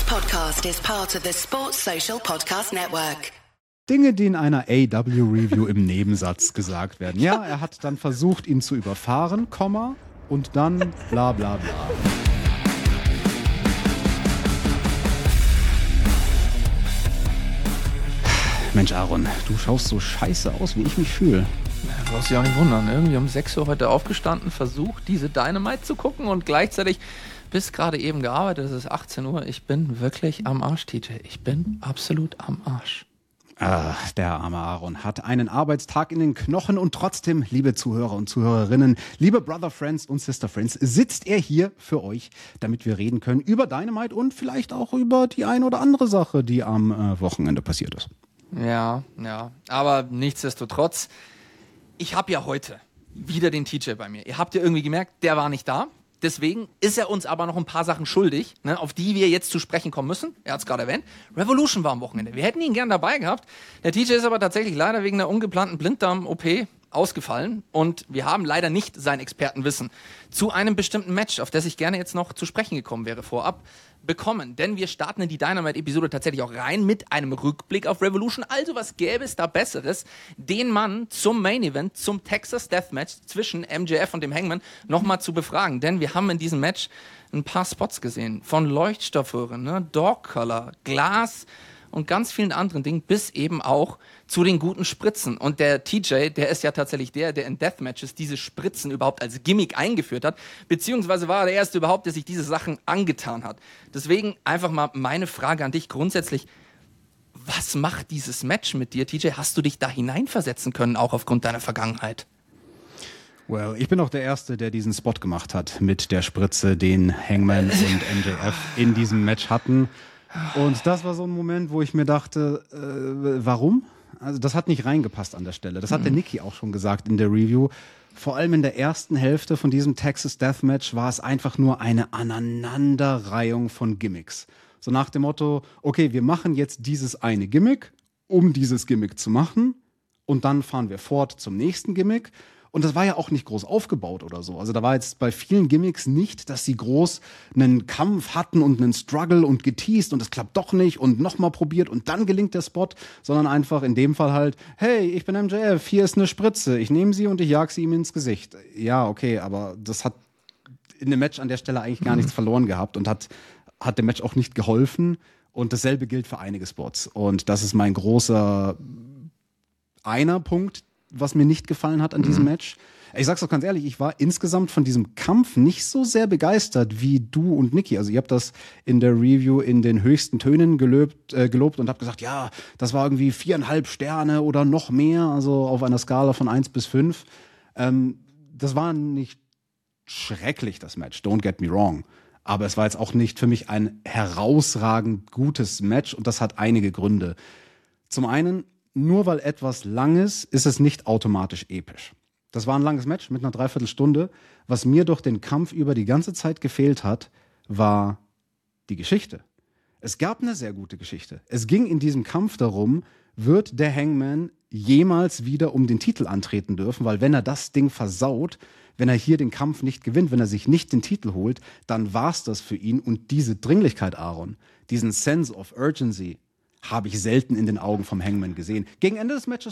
podcast is part of the Sports Social Podcast Network. Dinge, die in einer AEW-Review im Nebensatz gesagt werden. Ja, er hat dann versucht, ihn zu überfahren, Komma, und dann bla bla bla. Mensch, Aaron, du schaust so scheiße aus, wie ich mich fühle. Du brauchst dich auch nicht wundern. Irgendwie um 6 Uhr heute aufgestanden, versucht, diese Dynamite zu gucken und gleichzeitig bis gerade eben gearbeitet. Es ist 18 Uhr. Ich bin wirklich am Arsch, TJ. Ich bin absolut am Arsch. Der arme Aaron hat einen Arbeitstag in den Knochen und trotzdem, liebe Zuhörer und Zuhörerinnen, liebe Brother Friends und Sister Friends, sitzt er hier für euch, damit wir reden können über Dynamite und vielleicht auch über die ein oder andere Sache, die am Wochenende passiert ist. Ja, aber nichtsdestotrotz, ich habe ja heute wieder den TJ bei mir. Ihr habt ja irgendwie gemerkt, der war nicht da. Deswegen ist er uns aber noch ein paar Sachen schuldig, ne, auf die wir jetzt zu sprechen kommen müssen. Er hat es gerade erwähnt. Revolution war am Wochenende. Wir hätten ihn gern dabei gehabt. Der TJ ist aber tatsächlich leider wegen einer ungeplanten Blinddarm-OP ausgefallen. Und wir haben leider nicht sein Expertenwissen zu einem bestimmten Match, auf das ich gerne jetzt noch zu sprechen gekommen wäre, vorab bekommen. Denn wir starten in die Dynamite-Episode tatsächlich auch rein mit einem Rückblick auf Revolution. Also was gäbe es da Besseres, den Mann zum Main-Event, zum Texas Deathmatch zwischen MJF und dem Hangman nochmal zu befragen. Denn wir haben in diesem Match ein paar Spots gesehen von Leuchtstoffröhren, ne? Dog-Color, Glas und ganz vielen anderen Dingen, bis eben auch zu den guten Spritzen. Und der TJ, der ist ja tatsächlich der in Deathmatches diese Spritzen überhaupt als Gimmick eingeführt hat, beziehungsweise war er der Erste überhaupt, der sich diese Sachen angetan hat. Deswegen einfach mal meine Frage an dich grundsätzlich, was macht dieses Match mit dir, TJ? Hast du dich da hineinversetzen können, auch aufgrund deiner Vergangenheit? Well, ich bin auch der Erste, der diesen Spot gemacht hat mit der Spritze, den Hangman und MJF in diesem Match hatten. Und das war so ein Moment, wo ich mir dachte, warum? Also das hat nicht reingepasst an der Stelle. Das hat der Nicky auch schon gesagt in der Review. Vor allem in der ersten Hälfte von diesem Texas Deathmatch war es einfach nur eine Aneinanderreihung von Gimmicks. So nach dem Motto, okay, wir machen jetzt dieses eine Gimmick, um dieses Gimmick zu machen. Und dann fahren wir fort zum nächsten Gimmick. Und das war ja auch nicht groß aufgebaut oder so. Also da war jetzt bei vielen Gimmicks nicht, dass sie groß einen Kampf hatten und einen Struggle und geteased und es klappt doch nicht und nochmal probiert und dann gelingt der Spot, sondern einfach in dem Fall halt, hey, ich bin MJF, hier ist eine Spritze, ich nehme sie und ich jag sie ihm ins Gesicht. Ja, okay, aber das hat in dem Match an der Stelle eigentlich gar nichts verloren gehabt und hat dem Match auch nicht geholfen. Und dasselbe gilt für einige Spots. Und das ist mein großer einer Punkt, was mir nicht gefallen hat an diesem Match. Ich sag's doch ganz ehrlich, ich war insgesamt von diesem Kampf nicht so sehr begeistert wie du und Nicky. Also ihr habt das in der Review in den höchsten Tönen gelobt und habt gesagt, ja, das war irgendwie 4,5 Sterne oder noch mehr, also auf einer Skala von 1 bis 5. Das war nicht schrecklich, das Match, don't get me wrong. Aber es war jetzt auch nicht für mich ein herausragend gutes Match und das hat einige Gründe. Zum einen, nur weil etwas lang ist, ist es nicht automatisch episch. Das war ein langes Match mit einer Dreiviertelstunde. Was mir durch den Kampf über die ganze Zeit gefehlt hat, war die Geschichte. Es gab eine sehr gute Geschichte. Es ging in diesem Kampf darum, wird der Hangman jemals wieder um den Titel antreten dürfen, weil wenn er das Ding versaut, wenn er hier den Kampf nicht gewinnt, wenn er sich nicht den Titel holt, dann war's das für ihn. Und diese Dringlichkeit, Aaron, diesen Sense of Urgency, habe ich selten in den Augen vom Hangman gesehen. Gegen Ende des Matches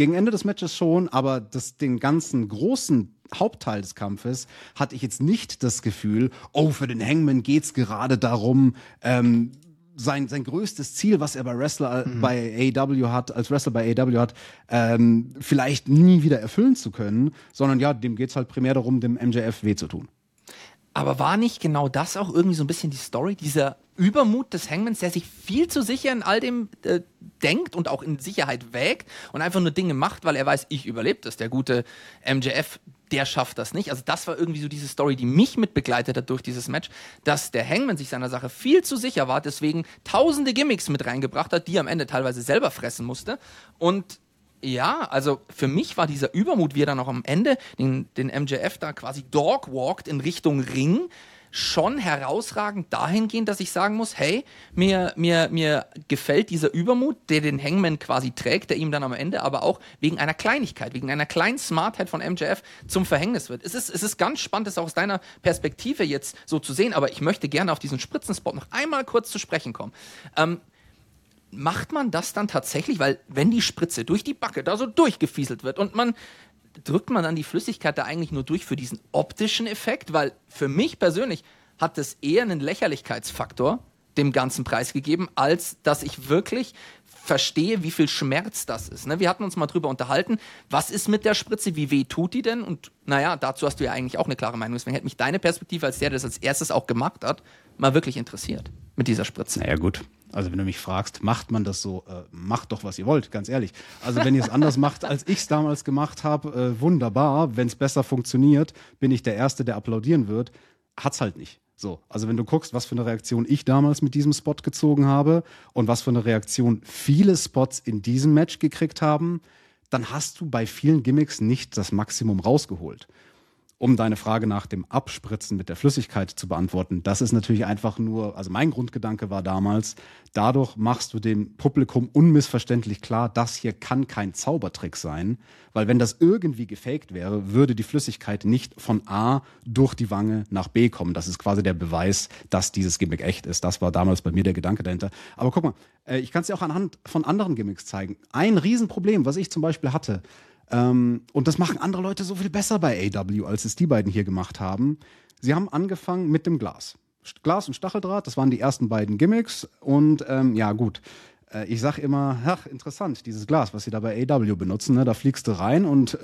schon, aber den ganzen großen Hauptteil des Kampfes hatte ich jetzt nicht das Gefühl, oh, für den Hangman geht's gerade darum, sein größtes Ziel, was er bei Wrestler bei AEW hat, vielleicht nie wieder erfüllen zu können, sondern ja, dem geht's halt primär darum, dem MJF weh zu tun. Aber war nicht genau das auch irgendwie so ein bisschen die Story, dieser Übermut des Hangmans, der sich viel zu sicher in all dem denkt und auch in Sicherheit wägt und einfach nur Dinge macht, weil er weiß, ich überlebe das. Der gute MJF, der schafft das nicht. Also das war irgendwie so diese Story, die mich mitbegleitet hat durch dieses Match, dass der Hangman sich seiner Sache viel zu sicher war, deswegen tausende Gimmicks mit reingebracht hat, die er am Ende teilweise selber fressen musste. Und ja, also für mich war dieser Übermut, wie er dann auch am Ende den MJF da quasi dogwalkt in Richtung Ring, schon herausragend dahingehend, dass ich sagen muss, hey, mir gefällt dieser Übermut, der den Hangman quasi trägt, der ihm dann am Ende aber auch wegen einer Kleinigkeit, wegen einer kleinen Smartheit von MJF zum Verhängnis wird. Es ist ganz spannend, das auch aus deiner Perspektive jetzt so zu sehen, aber ich möchte gerne auf diesen Spritzenspot noch einmal kurz zu sprechen kommen. Macht man das dann tatsächlich, weil wenn die Spritze durch die Backe da so durchgefieselt wird und drückt man dann die Flüssigkeit da eigentlich nur durch für diesen optischen Effekt? Weil für mich persönlich hat das eher einen Lächerlichkeitsfaktor dem ganzen Preis gegeben, als dass ich wirklich verstehe, wie viel Schmerz das ist. Ne? Wir hatten uns mal drüber unterhalten, was ist mit der Spritze, wie weh tut die denn? Und naja, dazu hast du ja eigentlich auch eine klare Meinung. Deswegen hätte mich deine Perspektive als der das als erstes auch gemacht hat, mal wirklich interessiert mit dieser Spritze. Naja gut, also wenn du mich fragst, macht man das so, macht doch, was ihr wollt, ganz ehrlich. Also wenn ihr es anders macht, als ich es damals gemacht habe, wunderbar. Wenn es besser funktioniert, bin ich der Erste, der applaudieren wird. Hat's halt nicht. So, also wenn du guckst, was für eine Reaktion ich damals mit diesem Spot gezogen habe und was für eine Reaktion viele Spots in diesem Match gekriegt haben, dann hast du bei vielen Gimmicks nicht das Maximum rausgeholt. Um deine Frage nach dem Abspritzen mit der Flüssigkeit zu beantworten, das ist natürlich einfach nur, also mein Grundgedanke war damals, dadurch machst du dem Publikum unmissverständlich klar, das hier kann kein Zaubertrick sein, weil wenn das irgendwie gefaked wäre, würde die Flüssigkeit nicht von A durch die Wange nach B kommen. Das ist quasi der Beweis, dass dieses Gimmick echt ist. Das war damals bei mir der Gedanke dahinter. Aber guck mal, ich kann es dir auch anhand von anderen Gimmicks zeigen. Ein Riesenproblem, was ich zum Beispiel hatte, und das machen andere Leute so viel besser bei AEW, als es die beiden hier gemacht haben. Sie haben angefangen mit dem Glas. Glas und Stacheldraht, das waren die ersten beiden Gimmicks. Und ja gut, ich sag immer, ach, interessant, dieses Glas, was sie da bei AEW benutzen, ne? Da fliegst du rein und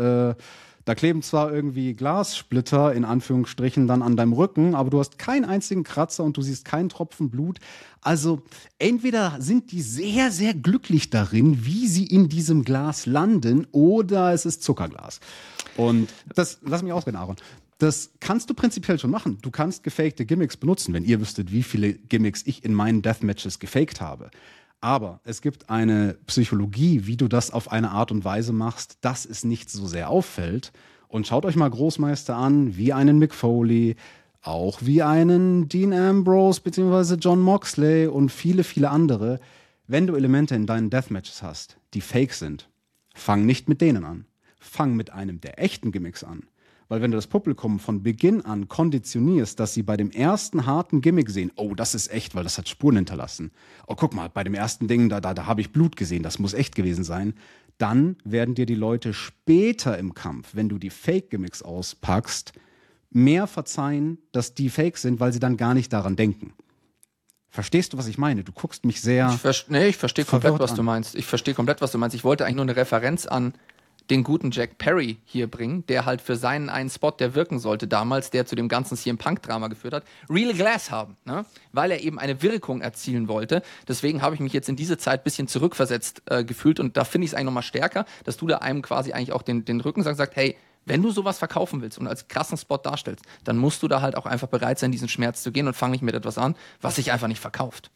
da kleben zwar irgendwie Glassplitter in Anführungsstrichen dann an deinem Rücken, aber du hast keinen einzigen Kratzer und du siehst keinen Tropfen Blut. Also entweder sind die sehr, sehr glücklich darin, wie sie in diesem Glas landen, oder es ist Zuckerglas. Und das, lass mich ausreden, Aaron. Das kannst du prinzipiell schon machen. Du kannst gefakte Gimmicks benutzen, wenn ihr wüsstet, wie viele Gimmicks ich in meinen Deathmatches gefaked habe. Aber es gibt eine Psychologie, wie du das auf eine Art und Weise machst, dass es nicht so sehr auffällt. Und schaut euch mal Großmeister an, wie einen Mick Foley, auch wie einen Dean Ambrose bzw. John Moxley und viele, viele andere. Wenn du Elemente in deinen Deathmatches hast, die fake sind, fang nicht mit denen an. Fang mit einem der echten Gimmicks an. Weil wenn du das Publikum von Beginn an konditionierst, dass sie bei dem ersten harten Gimmick sehen, oh, das ist echt, weil das hat Spuren hinterlassen. Oh, guck mal, bei dem ersten Ding, da habe ich Blut gesehen, das muss echt gewesen sein. Dann werden dir die Leute später im Kampf, wenn du die Fake-Gimmicks auspackst, mehr verzeihen, dass die fake sind, weil sie dann gar nicht daran denken. Verstehst du, was ich meine? Du guckst mich sehr. Ich verstehe komplett, was du meinst. Ich verstehe komplett, was du meinst. Ich wollte eigentlich nur eine Referenz an den guten Jack Perry hier bringen, der halt für seinen einen Spot, der wirken sollte damals, der zu dem ganzen CM Punk-Drama geführt hat, Real Glass haben, ne? Weil er eben eine Wirkung erzielen wollte. Deswegen habe ich mich jetzt in diese Zeit ein bisschen zurückversetzt gefühlt und da finde ich es eigentlich nochmal stärker, dass du da einem quasi eigentlich auch den Rücken sagst, hey, wenn du sowas verkaufen willst und als krassen Spot darstellst, dann musst du da halt auch einfach bereit sein, diesen Schmerz zu gehen und fang nicht mit etwas an, was sich einfach nicht verkauft.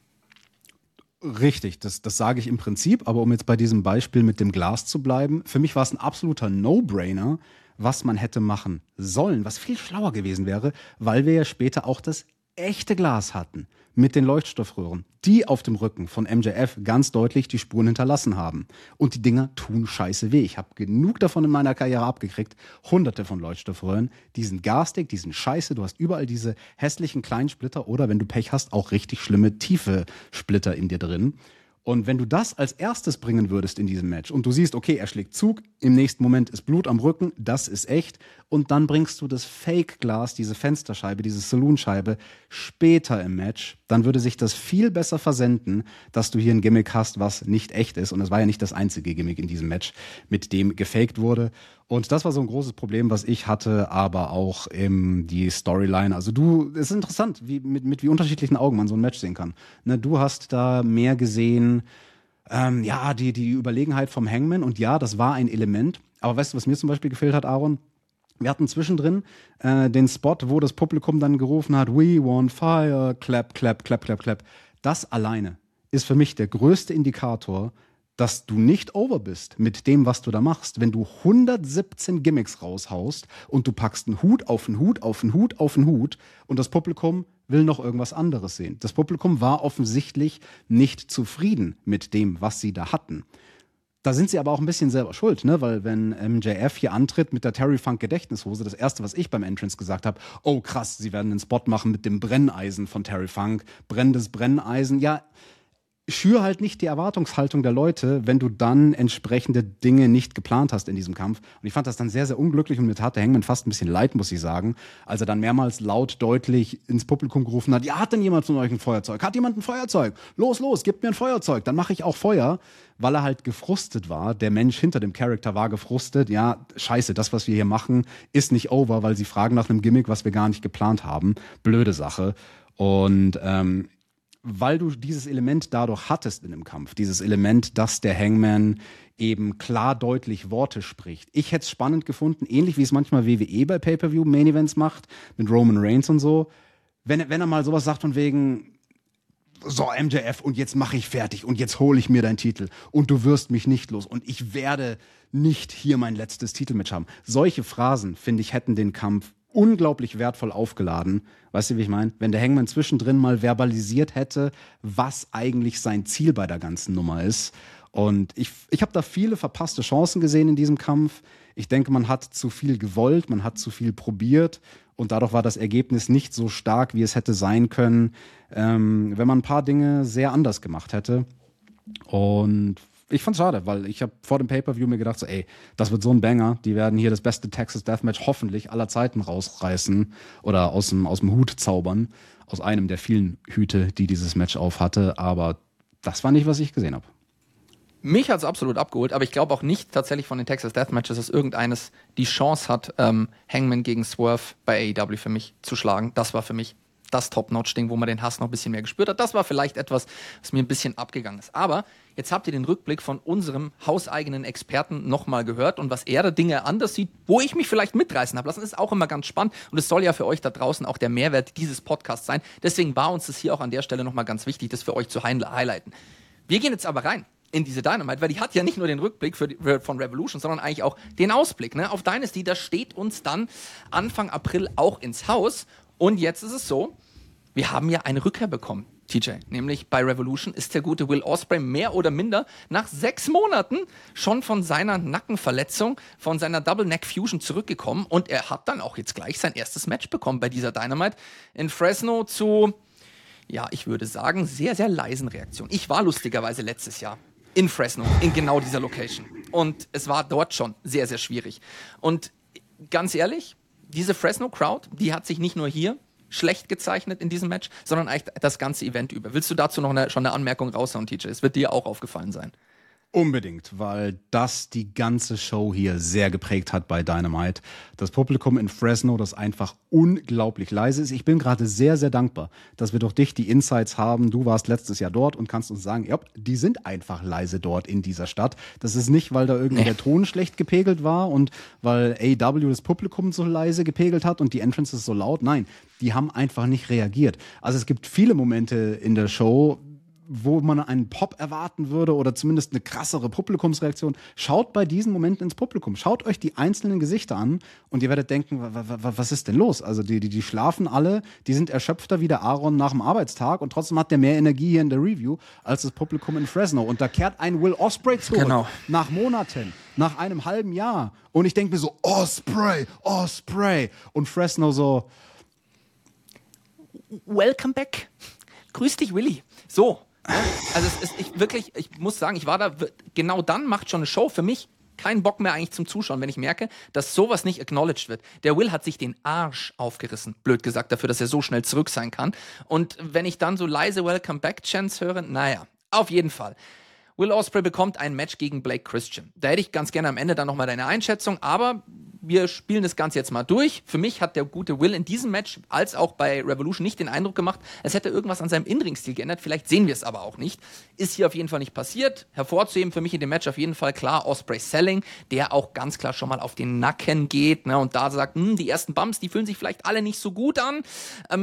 Richtig, das sage ich im Prinzip, aber um jetzt bei diesem Beispiel mit dem Glas zu bleiben, für mich war es ein absoluter No-Brainer, was man hätte machen sollen, was viel schlauer gewesen wäre, weil wir ja später auch das echte Glas hatten mit den Leuchtstoffröhren, die auf dem Rücken von MJF ganz deutlich die Spuren hinterlassen haben. Und die Dinger tun scheiße weh. Ich habe genug davon in meiner Karriere abgekriegt. Hunderte von Leuchtstoffröhren. Die sind garstig, die sind scheiße. Du hast überall diese hässlichen kleinen Splitter oder, wenn du Pech hast, auch richtig schlimme tiefe Splitter in dir drin. Und wenn du das als erstes bringen würdest in diesem Match und du siehst, okay, er schlägt Zug, im nächsten Moment ist Blut am Rücken, das ist echt, und dann bringst du das Fake-Glas, diese Fensterscheibe, diese Saloon-Scheibe später im Match, dann würde sich das viel besser versenden, dass du hier ein Gimmick hast, was nicht echt ist. Und es war ja nicht das einzige Gimmick in diesem Match, mit dem gefaked wurde. Und das war so ein großes Problem, was ich hatte, aber auch die Storyline. Also es ist interessant, mit wie unterschiedlichen Augen man so ein Match sehen kann. Ne, du hast da mehr gesehen, die Überlegenheit vom Hangman. Und ja, das war ein Element. Aber weißt du, was mir zum Beispiel gefehlt hat, Aaron? Wir hatten zwischendrin den Spot, wo das Publikum dann gerufen hat, "We want fire", clap, clap, clap, clap, clap. Das alleine ist für mich der größte Indikator, dass du nicht over bist mit dem, was du da machst. Wenn du 117 Gimmicks raushaust und du packst einen Hut auf einen Hut auf einen Hut auf einen Hut und das Publikum will noch irgendwas anderes sehen. Das Publikum war offensichtlich nicht zufrieden mit dem, was sie da hatten. Da sind sie aber auch ein bisschen selber schuld, ne? Weil wenn MJF hier antritt mit der Terry Funk Gedächtnishose, das erste, was ich beim Entrance gesagt habe, oh krass, sie werden den Spot machen mit dem Brenneisen von Terry Funk, brennendes Brenneisen, ja, schür halt nicht die Erwartungshaltung der Leute, wenn du dann entsprechende Dinge nicht geplant hast in diesem Kampf. Und ich fand das dann sehr, sehr unglücklich und mir tat der Hangman fast ein bisschen leid, muss ich sagen, als er dann mehrmals laut, deutlich ins Publikum gerufen hat, ja, hat denn jemand von euch ein Feuerzeug? Hat jemand ein Feuerzeug? Los, los, gebt mir ein Feuerzeug, dann mache ich auch Feuer, weil er halt gefrustet war. Der Mensch hinter dem Charakter war gefrustet. Ja, scheiße, das, was wir hier machen, ist nicht over, weil sie fragen nach einem Gimmick, was wir gar nicht geplant haben. Blöde Sache. Und weil du dieses Element dadurch hattest in dem Kampf, dieses Element, dass der Hangman eben klar deutlich Worte spricht. Ich hätte es spannend gefunden, ähnlich wie es manchmal WWE bei Pay-Per-View-Main-Events macht, mit Roman Reigns und so, wenn er mal sowas sagt von wegen, so MJF und jetzt mache ich fertig und jetzt hole ich mir deinen Titel und du wirst mich nicht los und ich werde nicht hier mein letztes Titelmatch haben. Solche Phrasen, finde ich, hätten den Kampf unglaublich wertvoll aufgeladen. Weißt du, wie ich meine? Wenn der Hangman zwischendrin mal verbalisiert hätte, was eigentlich sein Ziel bei der ganzen Nummer ist. Und ich habe da viele verpasste Chancen gesehen in diesem Kampf. Ich denke, man hat zu viel gewollt, man hat zu viel probiert und dadurch war das Ergebnis nicht so stark, wie es hätte sein können, wenn man ein paar Dinge sehr anders gemacht hätte. Und ich fand's schade, weil ich habe vor dem Pay-Per-View mir gedacht, so, ey, das wird so ein Banger, die werden hier das beste Texas Deathmatch hoffentlich aller Zeiten rausreißen oder aus dem Hut zaubern, aus einem der vielen Hüte, die dieses Match auf hatte, aber das war nicht, was ich gesehen habe. Mich hat es absolut abgeholt, aber ich glaube auch nicht tatsächlich von den Texas Deathmatches, dass irgendeines die Chance hat, Hangman gegen Swerve bei AEW für mich zu schlagen. Das war für mich das Top-Notch-Ding, wo man den Hass noch ein bisschen mehr gespürt hat. Das war vielleicht etwas, was mir ein bisschen abgegangen ist. Aber jetzt habt ihr den Rückblick von unserem hauseigenen Experten nochmal gehört und was er da Dinge anders sieht, wo ich mich vielleicht mitreißen habe lassen, ist auch immer ganz spannend und es soll ja für euch da draußen auch der Mehrwert dieses Podcasts sein. Deswegen war uns das hier auch an der Stelle nochmal ganz wichtig, das für euch zu highlighten. Wir gehen jetzt aber rein in diese Dynamite, weil die hat ja nicht nur den Rückblick von Revolution, sondern eigentlich auch den Ausblick, ne, auf Dynasty. Das steht uns dann Anfang April auch ins Haus. Und jetzt ist es so, wir haben ja eine Rückkehr bekommen, TJ. Nämlich bei Revolution ist der gute Will Ospreay mehr oder minder nach 6 Monaten schon von seiner Nackenverletzung, von seiner Double Neck Fusion zurückgekommen. Und er hat dann auch jetzt gleich sein erstes Match bekommen bei dieser Dynamite in Fresno zu, ja, ich würde sagen, sehr, sehr leisen Reaktionen. Ich war lustigerweise letztes Jahr in Fresno, in genau dieser Location. Und es war dort schon sehr, sehr schwierig. Und ganz ehrlich, diese Fresno-Crowd, die hat sich nicht nur hier schlecht gezeichnet in diesem Match, sondern eigentlich das ganze Event über. Willst du dazu noch schon eine Anmerkung raushauen, TJ? Es wird dir auch aufgefallen sein. Unbedingt, weil das die ganze Show hier sehr geprägt hat bei Dynamite. Das Publikum in Fresno, das einfach unglaublich leise ist. Ich bin gerade sehr, sehr dankbar, dass wir durch dich die Insights haben. Du warst letztes Jahr dort und kannst uns sagen, ja, die sind einfach leise dort in dieser Stadt. Das ist nicht, weil da irgendwie der Ton schlecht gepegelt war und weil AEW das Publikum so leise gepegelt hat und die Entrances so laut. Nein, die haben einfach nicht reagiert. Also es gibt viele Momente in der Show, wo man einen Pop erwarten würde oder zumindest eine krassere Publikumsreaktion. Schaut bei diesen Momenten ins Publikum. Schaut euch die einzelnen Gesichter an und ihr werdet denken, was ist denn los? Also die schlafen alle, die sind erschöpfter wie der Aaron nach dem Arbeitstag und trotzdem hat der mehr Energie hier in der Review als das Publikum in Fresno. Und da kehrt ein Will Ospreay zurück. Genau. Nach Monaten, nach einem halben Jahr. Und ich denke mir so, Ospreay, Ospreay. Und Fresno so, Welcome back. Grüß dich, Willi. So. Also ich muss sagen, ich war da, genau dann macht schon eine Show für mich keinen Bock mehr eigentlich zum Zuschauen, wenn ich merke, dass sowas nicht acknowledged wird. Der Will hat sich den Arsch aufgerissen, blöd gesagt, dafür, dass er so schnell zurück sein kann. Und wenn ich dann so leise Welcome Back Chants höre, naja, auf jeden Fall. Will Ospreay bekommt ein Match gegen Blake Christian. Da hätte ich ganz gerne am Ende dann nochmal deine Einschätzung, aber wir spielen das Ganze jetzt mal durch. Für mich hat der gute Will in diesem Match, als auch bei Revolution, nicht den Eindruck gemacht, als hätte er irgendwas an seinem In-Ring-Stil geändert. Vielleicht sehen wir es aber auch nicht. Ist hier auf jeden Fall nicht passiert. Hervorzuheben für mich in dem Match auf jeden Fall klar Ospreay Selling, der auch ganz klar schon mal auf den Nacken geht, ne, und da sagt, die ersten Bumps, die fühlen sich vielleicht alle nicht so gut an.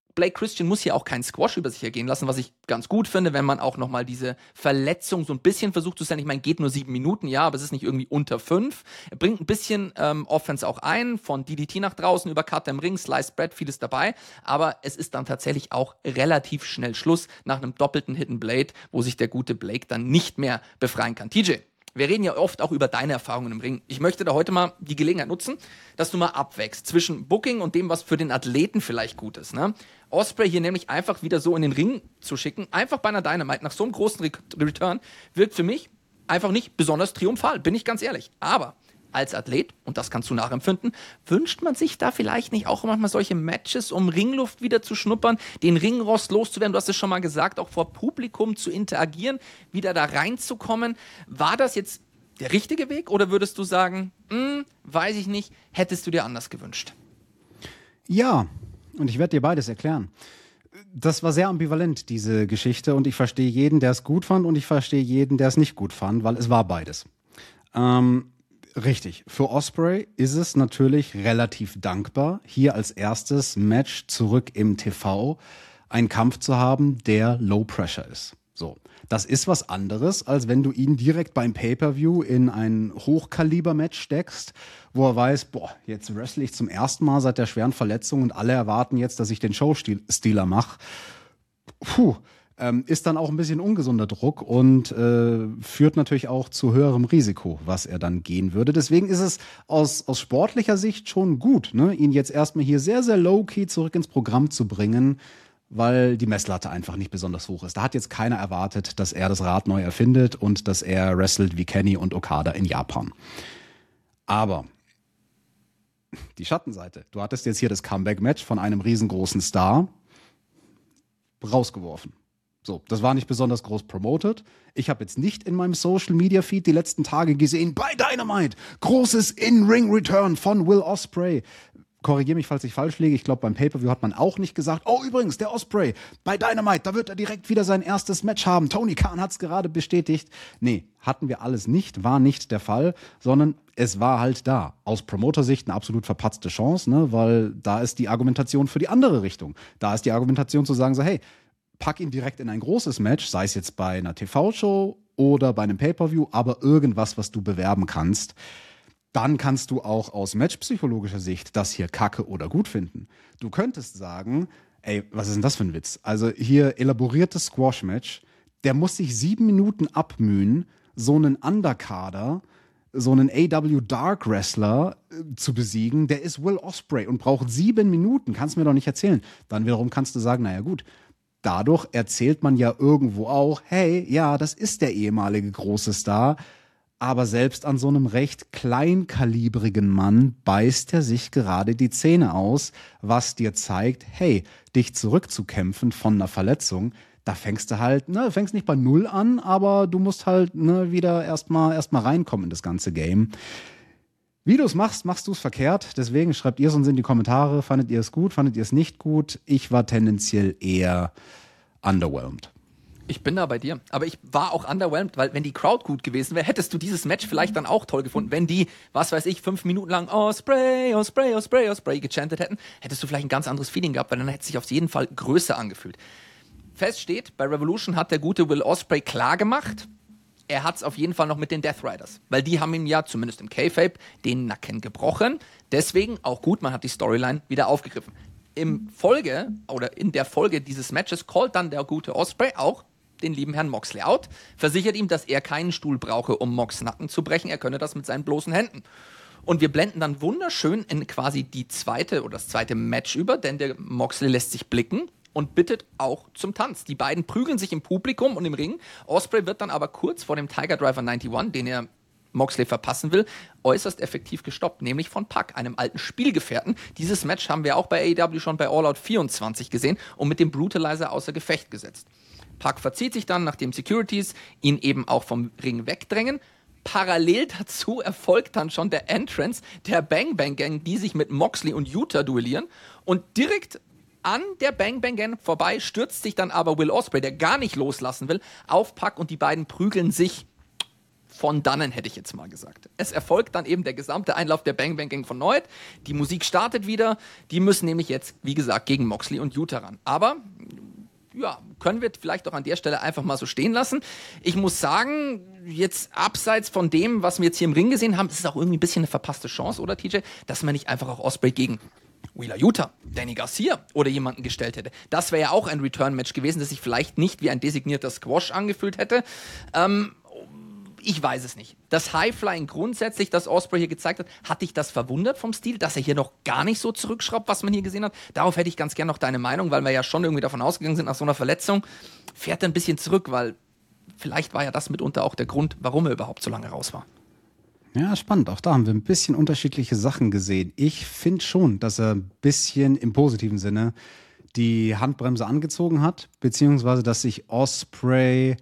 Blake Christian muss hier auch keinen Squash über sich ergehen lassen, was ich ganz gut finde, wenn man auch nochmal diese Verletzung so ein bisschen versucht zu sein. Ich meine, geht nur 7 Minuten, ja, aber es ist nicht irgendwie unter 5. Er bringt ein bisschen Offense auch ein, von DDT nach draußen, über Cutter im Ring, Slice Bread, vieles dabei, aber es ist dann tatsächlich auch relativ schnell Schluss nach einem doppelten Hidden Blade, wo sich der gute Blake dann nicht mehr befreien kann. TJ, wir reden ja oft auch über deine Erfahrungen im Ring. Ich möchte da heute mal die Gelegenheit nutzen, dass du mal abwächst zwischen Booking und dem, was für den Athleten vielleicht gut ist. Ne? Ospreay hier nämlich einfach wieder so in den Ring zu schicken, einfach bei einer Dynamite nach so einem großen Return, wirkt für mich einfach nicht besonders triumphal, bin ich ganz ehrlich. Aber als Athlet, und das kannst du nachempfinden, wünscht man sich da vielleicht nicht auch manchmal solche Matches, um Ringluft wieder zu schnuppern, den Ringrost loszuwerden, du hast es schon mal gesagt, auch vor Publikum zu interagieren, wieder da reinzukommen. War das jetzt der richtige Weg oder würdest du sagen, weiß ich nicht, hättest du dir anders gewünscht? Ja, und ich werde dir beides erklären. Das war sehr ambivalent, diese Geschichte, und ich verstehe jeden, der es gut fand, und ich verstehe jeden, der es nicht gut fand, weil es war beides. Richtig. Für Ospreay ist es natürlich relativ dankbar, hier als erstes Match zurück im TV einen Kampf zu haben, der Low Pressure ist. So. Das ist was anderes, als wenn du ihn direkt beim Pay-Per-View in ein Hochkaliber-Match steckst, wo er weiß, jetzt wrestle ich zum ersten Mal seit der schweren Verletzung und alle erwarten jetzt, dass ich den Show-Stealer mache. Ist dann auch ein bisschen ungesunder Druck und führt natürlich auch zu höherem Risiko, was er dann gehen würde. Deswegen ist es aus sportlicher Sicht schon gut, ne, ihn jetzt erstmal hier sehr, sehr low-key zurück ins Programm zu bringen, weil die Messlatte einfach nicht besonders hoch ist. Da hat jetzt keiner erwartet, dass er das Rad neu erfindet und dass er wrestelt wie Kenny und Okada in Japan. Aber die Schattenseite. Du hattest jetzt hier das Comeback-Match von einem riesengroßen Star rausgeworfen. So, das war nicht besonders groß promoted. Ich habe jetzt nicht in meinem Social-Media-Feed die letzten Tage gesehen, bei Dynamite, großes In-Ring-Return von Will Ospreay. Korrigiere mich, falls ich falsch liege. Ich glaube, beim Pay-Per-View hat man auch nicht gesagt, oh, übrigens, der Ospreay bei Dynamite, da wird er direkt wieder sein erstes Match haben. Tony Khan hat es gerade bestätigt. Nee, hatten wir alles nicht, war nicht der Fall, sondern es war halt da. Aus Promoter-Sicht eine absolut verpatzte Chance, ne, weil da ist die Argumentation für die andere Richtung. Da ist die Argumentation zu sagen, so, hey, pack ihn direkt in ein großes Match, sei es jetzt bei einer TV-Show oder bei einem Pay-Per-View, aber irgendwas, was du bewerben kannst. Dann kannst du auch aus matchpsychologischer Sicht das hier kacke oder gut finden. Du könntest sagen, ey, was ist denn das für ein Witz? Also hier elaboriertes Squash-Match, der muss sich 7 Minuten abmühen, so einen Undercarder, so einen AW Dark Wrestler zu besiegen, der ist Will Ospreay und braucht 7 Minuten, kannst du mir doch nicht erzählen. Dann wiederum kannst du sagen, naja gut, dadurch erzählt man ja irgendwo auch, hey, ja, das ist der ehemalige große Star, aber selbst an so einem recht kleinkalibrigen Mann beißt er sich gerade die Zähne aus, was dir zeigt, hey, dich zurückzukämpfen von einer Verletzung, da fängst du halt, fängst nicht bei 0 an, aber du musst halt wieder erstmal reinkommen in das ganze Game. Wie du es machst du es verkehrt. Deswegen schreibt ihr es uns in die Kommentare. Fandet ihr es gut? Fandet ihr es nicht gut? Ich war tendenziell eher underwhelmed. Ich bin da bei dir. Aber ich war auch underwhelmed, weil wenn die Crowd gut gewesen wäre, hättest du dieses Match vielleicht dann auch toll gefunden. Wenn die, 5 Minuten lang Ospreay, Ospreay, Ospreay, Ospreay gechantet hätten, hättest du vielleicht ein ganz anderes Feeling gehabt, weil dann hätte es sich auf jeden Fall größer angefühlt. Fest steht, bei Revolution hat der gute Will Ospreay klar gemacht, er hat es auf jeden Fall noch mit den Death Riders, weil die haben ihm ja, zumindest im K-Fape, den Nacken gebrochen. Deswegen auch gut, man hat die Storyline wieder aufgegriffen. In der Folge dieses Matches callt dann der gute Ospreay auch den lieben Herrn Moxley out, versichert ihm, dass er keinen Stuhl brauche, um Mox Nacken zu brechen, er könne das mit seinen bloßen Händen. Und wir blenden dann wunderschön in quasi das zweite Match über, denn der Moxley lässt sich blicken und bittet auch zum Tanz. Die beiden prügeln sich im Publikum und im Ring. Ospreay wird dann aber kurz vor dem Tiger Driver 91, den er Moxley verpassen will, äußerst effektiv gestoppt, nämlich von Pac, einem alten Spielgefährten. Dieses Match haben wir auch bei AEW schon bei All Out 24 gesehen und mit dem Brutalizer außer Gefecht gesetzt. Pac verzieht sich dann, nachdem Securities ihn eben auch vom Ring wegdrängen. Parallel dazu erfolgt dann schon der Entrance der Bang Bang Gang, die sich mit Moxley und Yuta duellieren. Und direkt an der Bang Bang Gang vorbei stürzt sich dann aber Will Ospreay, der gar nicht loslassen will, auf Pac und die beiden prügeln sich von dannen, hätte ich jetzt mal gesagt. Es erfolgt dann eben der gesamte Einlauf der Bang Bang Gang von Noet. Die Musik startet wieder. Die müssen nämlich jetzt, wie gesagt, gegen Moxley und Yuta ran. Aber ja, können wir vielleicht auch an der Stelle einfach mal so stehen lassen. Ich muss sagen, jetzt abseits von dem, was wir jetzt hier im Ring gesehen haben, ist es auch irgendwie ein bisschen eine verpasste Chance, oder TJ, dass man nicht einfach auch Ospreay gegen Wheeler Yuta, Danny Garcia oder jemanden gestellt hätte. Das wäre ja auch ein Return-Match gewesen, das sich vielleicht nicht wie ein designierter Squash angefühlt hätte. Ich weiß es nicht. Das Highflying grundsätzlich, das Ospreay hier gezeigt hat dich das verwundert vom Stil, dass er hier noch gar nicht so zurückschraubt, was man hier gesehen hat? Darauf hätte ich ganz gerne noch deine Meinung, weil wir ja schon irgendwie davon ausgegangen sind, nach so einer Verletzung fährt er ein bisschen zurück, weil vielleicht war ja das mitunter auch der Grund, warum er überhaupt so lange raus war. Ja, spannend. Auch da haben wir ein bisschen unterschiedliche Sachen gesehen. Ich finde schon, dass er ein bisschen im positiven Sinne die Handbremse angezogen hat, beziehungsweise dass sich Ospreay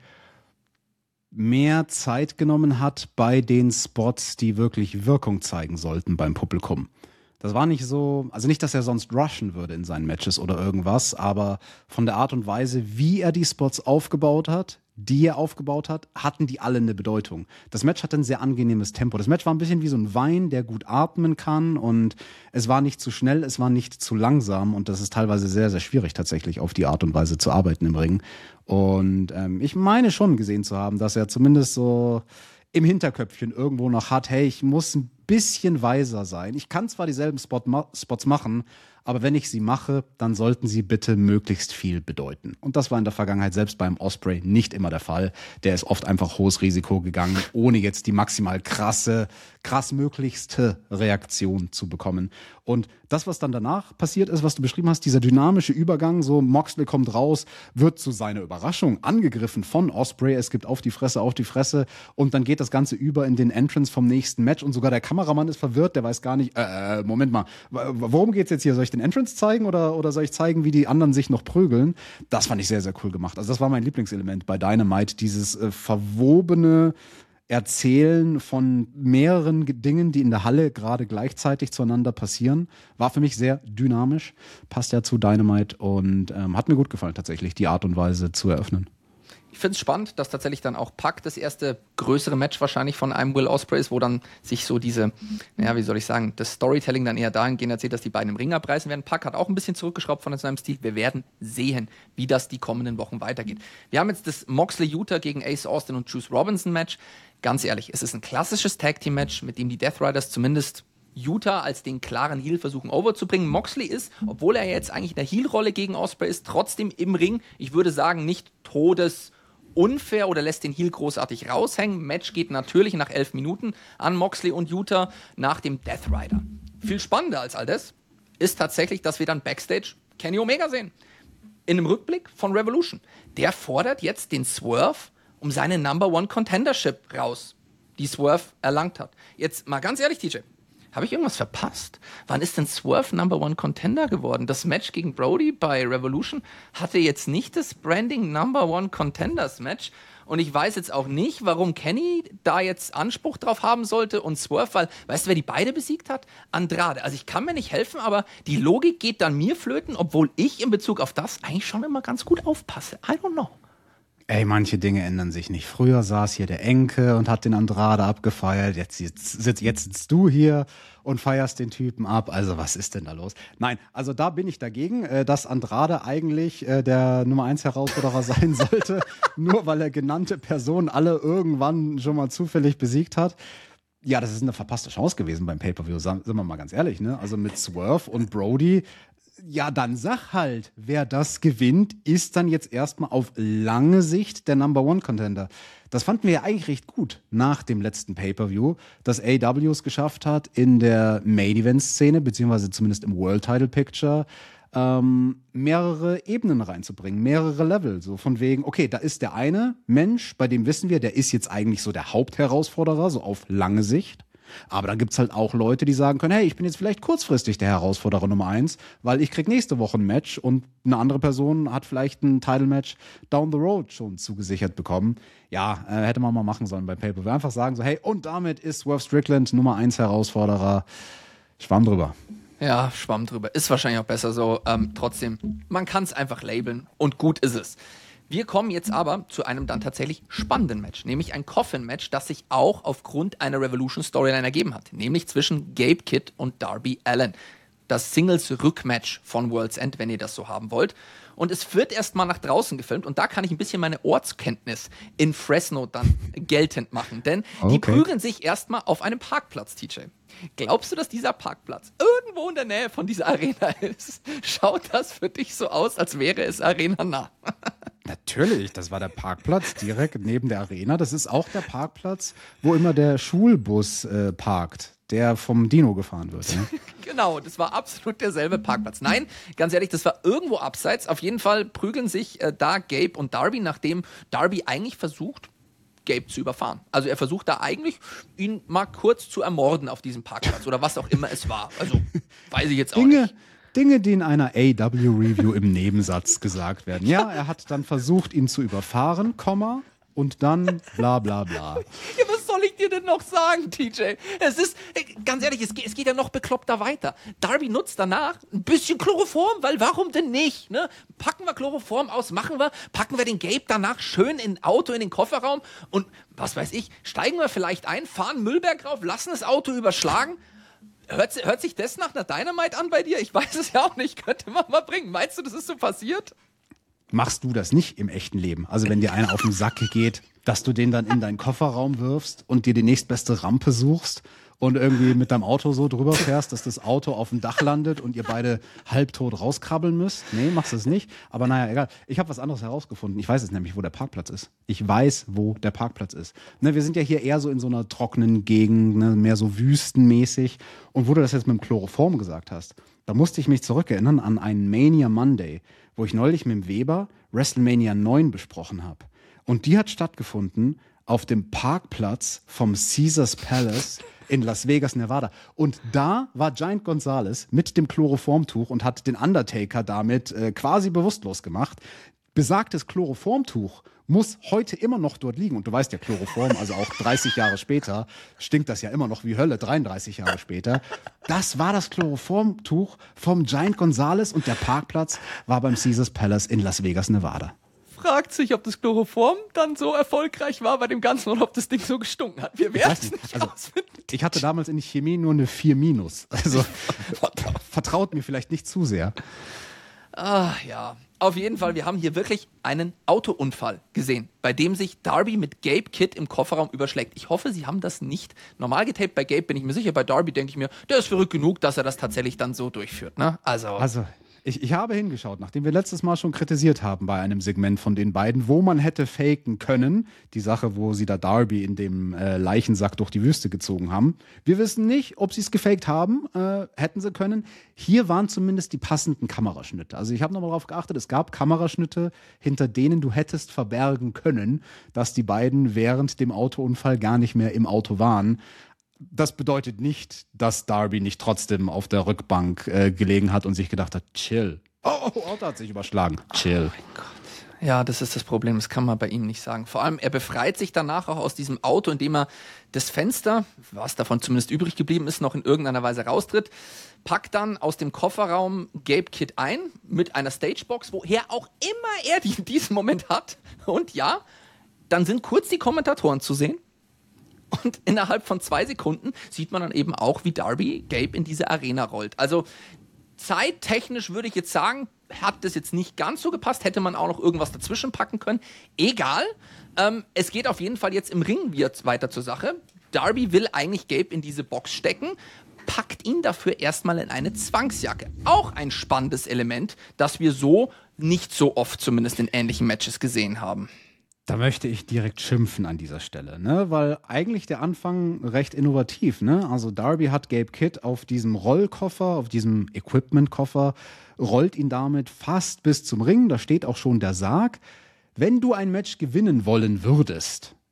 mehr Zeit genommen hat bei den Spots, die wirklich Wirkung zeigen sollten beim Publikum. Das war nicht so, also nicht, dass er sonst rushen würde in seinen Matches oder irgendwas, aber von der Art und Weise, wie er die Spots aufgebaut hat, hatten die alle eine Bedeutung. Das Match hatte ein sehr angenehmes Tempo. Das Match war ein bisschen wie so ein Wein, der gut atmen kann und es war nicht zu schnell, es war nicht zu langsam und das ist teilweise sehr, sehr schwierig tatsächlich auf die Art und Weise zu arbeiten im Ring. Und ich meine schon gesehen zu haben, dass er zumindest so im Hinterköpfchen irgendwo noch hat, hey, ich muss ein bisschen weiser sein. Ich kann zwar dieselben Spots machen, aber wenn ich sie mache, dann sollten sie bitte möglichst viel bedeuten. Und das war in der Vergangenheit selbst beim Ospreay nicht immer der Fall. Der ist oft einfach hohes Risiko gegangen, ohne jetzt die maximal krass möglichste Reaktion zu bekommen. Und das, was dann danach passiert ist, was du beschrieben hast, dieser dynamische Übergang, so Moxley kommt raus, wird zu seiner Überraschung angegriffen von Ospreay. Es gibt auf die Fresse und dann geht das Ganze über in den Entrance vom nächsten Match und sogar der Kameramann ist verwirrt, der weiß gar nicht, Moment mal, worum geht's jetzt hier? Soll ich den Entrance zeigen oder soll ich zeigen, wie die anderen sich noch prügeln? Das fand ich sehr, sehr cool gemacht. Also das war mein Lieblingselement bei Dynamite, dieses verwobene Erzählen von mehreren Dingen, die in der Halle gerade gleichzeitig zueinander passieren, war für mich sehr dynamisch, passt ja zu Dynamite und hat mir gut gefallen tatsächlich, die Art und Weise zu eröffnen. Ich finde es spannend, dass tatsächlich dann auch Pac das erste größere Match wahrscheinlich von einem Will Ospreay ist, wo dann sich so diese, wie soll ich sagen, das Storytelling dann eher dahingehend erzählt, dass die beiden im Ring abreißen werden. Pac hat auch ein bisschen zurückgeschraubt von seinem Stil. Wir werden sehen, wie das die kommenden Wochen weitergeht. Wir haben jetzt das Moxley-Yuta gegen Ace Austin und Juice Robinson Match. Ganz ehrlich, es ist ein klassisches Tag-Team-Match, mit dem die Death Riders zumindest Yuta als den klaren Heel versuchen overzubringen. Moxley ist, obwohl er jetzt eigentlich in der Heel-Rolle gegen Ospreay ist, trotzdem im Ring, ich würde sagen, nicht unfair oder lässt den Heel großartig raushängen. Match geht natürlich nach 11 Minuten an Moxley und Yuta nach dem Death Rider. Viel spannender als all das ist tatsächlich, dass wir dann Backstage Kenny Omega sehen. In einem Rückblick von Revolution. Der fordert jetzt den Swerve um seine Number One Contendership raus, die Swerve erlangt hat. Jetzt mal ganz ehrlich, TJ, habe ich irgendwas verpasst? Wann ist denn Swerve Number One Contender geworden? Das Match gegen Brody bei Revolution hatte jetzt nicht das Branding Number One Contenders Match. Und ich weiß jetzt auch nicht, warum Kenny da jetzt Anspruch drauf haben sollte und Swerve, weil, weißt du, wer die beide besiegt hat? Andrade. Also ich kann mir nicht helfen, aber die Logik geht dann mir flöten, obwohl ich in Bezug auf das eigentlich schon immer ganz gut aufpasse. I don't know. Ey, manche Dinge ändern sich nicht. Früher saß hier der Enke und hat den Andrade abgefeiert. Jetzt sitzt du hier und feierst den Typen ab. Also was ist denn da los? Nein, also da bin ich dagegen, dass Andrade eigentlich der Nummer 1 Herausforderer sein sollte, nur weil er genannte Personen alle irgendwann schon mal zufällig besiegt hat. Ja, das ist eine verpasste Chance gewesen beim Pay-Per-View, sind wir mal ganz ehrlich, ne? Also mit Swerve und Brody, ja, dann sag halt, wer das gewinnt, ist dann jetzt erstmal auf lange Sicht der Number One Contender. Das fanden wir ja eigentlich recht gut nach dem letzten Pay-Per-View, dass AEW es geschafft hat, in der Main-Event-Szene, beziehungsweise zumindest im World-Title-Picture, mehrere Ebenen reinzubringen, mehrere Level. So von wegen, okay, da ist der eine Mensch, bei dem wissen wir, der ist jetzt eigentlich so der Hauptherausforderer, so auf lange Sicht. Aber dann gibt's halt auch Leute, die sagen können, hey, ich bin jetzt vielleicht kurzfristig der Herausforderer Nummer 1, weil ich krieg nächste Woche ein Match und eine andere Person hat vielleicht ein Title-Match down the road schon zugesichert bekommen. Ja, hätte man mal machen sollen bei Pay-Per-View. Einfach sagen so, hey, und damit ist Swerve Strickland Nummer 1 Herausforderer. Schwamm drüber. Ja, Schwamm drüber. Ist wahrscheinlich auch besser so. Trotzdem, man kann es einfach labeln und gut ist es. Wir kommen jetzt aber zu einem dann tatsächlich spannenden Match, nämlich ein Coffin-Match, das sich auch aufgrund einer Revolution-Storyline ergeben hat, nämlich zwischen Gabe Kidd und Darby Allin. Das Singles-Rückmatch von World's End, wenn ihr das so haben wollt. Und es wird erstmal nach draußen gefilmt und da kann ich ein bisschen meine Ortskenntnis in Fresno dann geltend machen, denn die prügeln sich erstmal auf einem Parkplatz, TJ. Glaubst du, dass dieser Parkplatz irgendwo in der Nähe von dieser Arena ist? Schaut das für dich so aus, als wäre es arenanah? Natürlich, das war der Parkplatz direkt neben der Arena. Das ist auch der Parkplatz, wo immer der Schulbus parkt, der vom Dino gefahren wird. Ne? Genau, das war absolut derselbe Parkplatz. Nein, ganz ehrlich, das war irgendwo abseits. Auf jeden Fall prügeln sich da Gabe und Darby, nachdem Darby eigentlich versucht, Gabe zu überfahren. Also er versucht da eigentlich, ihn mal kurz zu ermorden auf diesem Parkplatz oder was auch immer es war. Also weiß ich jetzt auch nicht. Dinge, die in einer AW-Review im Nebensatz gesagt werden. Ja, er hat dann versucht, ihn zu überfahren, Komma, und dann bla bla bla. Ja, was soll ich dir denn noch sagen, TJ? Es ist, ganz ehrlich, es geht ja noch bekloppter weiter. Darby nutzt danach ein bisschen Chloroform, weil warum denn nicht? Ne? Packen wir Chloroform aus, packen wir den Gabe danach schön in Auto, in den Kofferraum und was weiß ich, steigen wir vielleicht ein, fahren Müllberg rauf, lassen das Auto überschlagen. Hört sich das nach einer Dynamite an bei dir? Ich weiß es ja auch nicht, könnte man mal bringen. Meinst du, das ist so passiert? Machst du das nicht im echten Leben? Also wenn dir einer auf den Sack geht, dass du den dann in deinen Kofferraum wirfst und dir die nächstbeste Rampe suchst und irgendwie mit deinem Auto so drüber fährst, dass das Auto auf dem Dach landet und ihr beide halbtot rauskrabbeln müsst? Nee, machst du es nicht. Aber naja, egal. Ich habe was anderes herausgefunden. Ich weiß jetzt nämlich, wo der Parkplatz ist. Ich weiß, wo der Parkplatz ist. Ne, wir sind ja hier eher so in so einer trockenen Gegend, ne, mehr so wüstenmäßig. Und wo du das jetzt mit dem Chloroform gesagt hast, da musste ich mich zurückerinnern an einen Mania Monday, wo ich neulich mit dem Weber WrestleMania 9 besprochen habe. Und die hat stattgefunden auf dem Parkplatz vom Caesars Palace in Las Vegas, Nevada. Und da war Giant Gonzalez mit dem Chloroformtuch und hat den Undertaker damit quasi bewusstlos gemacht. Besagtes Chloroformtuch muss heute immer noch dort liegen. Und du weißt ja, Chloroform, also auch 30 Jahre später, stinkt das ja immer noch wie Hölle, 33 Jahre später. Das war das Chloroformtuch vom Giant Gonzalez und der Parkplatz war beim Caesars Palace in Las Vegas, Nevada. Fragt sich, ob das Chloroform dann so erfolgreich war bei dem Ganzen und ob das Ding so gestunken hat. Wir werden es nicht rausfinden. Ich hatte damals in der Chemie nur eine 4-. Also vertraut mir vielleicht nicht zu sehr. Ah, ja. Auf jeden Fall, wir haben hier wirklich einen Autounfall gesehen, bei dem sich Darby mit Gabe Kidd im Kofferraum überschlägt. Ich hoffe, sie haben das nicht normal getaped. Bei Gabe bin ich mir sicher, bei Darby denke ich mir, der ist verrückt genug, dass er das tatsächlich dann so durchführt. Ne? Also ich habe hingeschaut, nachdem wir letztes Mal schon kritisiert haben bei einem Segment von den beiden, wo man hätte faken können. Die Sache, wo sie da Darby in dem Leichensack durch die Wüste gezogen haben. Wir wissen nicht, ob sie es gefaked haben, hätten sie können. Hier waren zumindest die passenden Kameraschnitte. Also ich habe nochmal darauf geachtet, es gab Kameraschnitte, hinter denen du hättest verbergen können, dass die beiden während dem Autounfall gar nicht mehr im Auto waren. Das bedeutet nicht, dass Darby nicht trotzdem auf der Rückbank gelegen hat und sich gedacht hat, chill. Oh, Auto hat sich überschlagen. Chill. Oh mein Gott. Ja, das ist das Problem, das kann man bei ihm nicht sagen. Vor allem, er befreit sich danach auch aus diesem Auto, indem er das Fenster, was davon zumindest übrig geblieben ist, noch in irgendeiner Weise raustritt, packt dann aus dem Kofferraum Gabe Kidd ein mit einer Stagebox, woher auch immer er die in diesem Moment hat. Und ja, dann sind kurz die Kommentatoren zu sehen. Und innerhalb von 2 Sekunden sieht man dann eben auch, wie Darby Gabe in diese Arena rollt. Also zeittechnisch würde ich jetzt sagen, hat das jetzt nicht ganz so gepasst, hätte man auch noch irgendwas dazwischen packen können. Egal, es geht auf jeden Fall jetzt im Ring weiter zur Sache. Darby will eigentlich Gabe in diese Box stecken, packt ihn dafür erstmal in eine Zwangsjacke. Auch ein spannendes Element, das wir so nicht so oft zumindest in ähnlichen Matches gesehen haben. Da möchte ich direkt schimpfen an dieser Stelle, ne? Weil eigentlich der Anfang recht innovativ, ne? Also Darby hat Gabe Kidd auf diesem Rollkoffer, auf diesem Equipment-Koffer, rollt ihn damit fast bis zum Ring, da steht auch schon der Sarg. Wenn du ein Match gewinnen wollen würdest,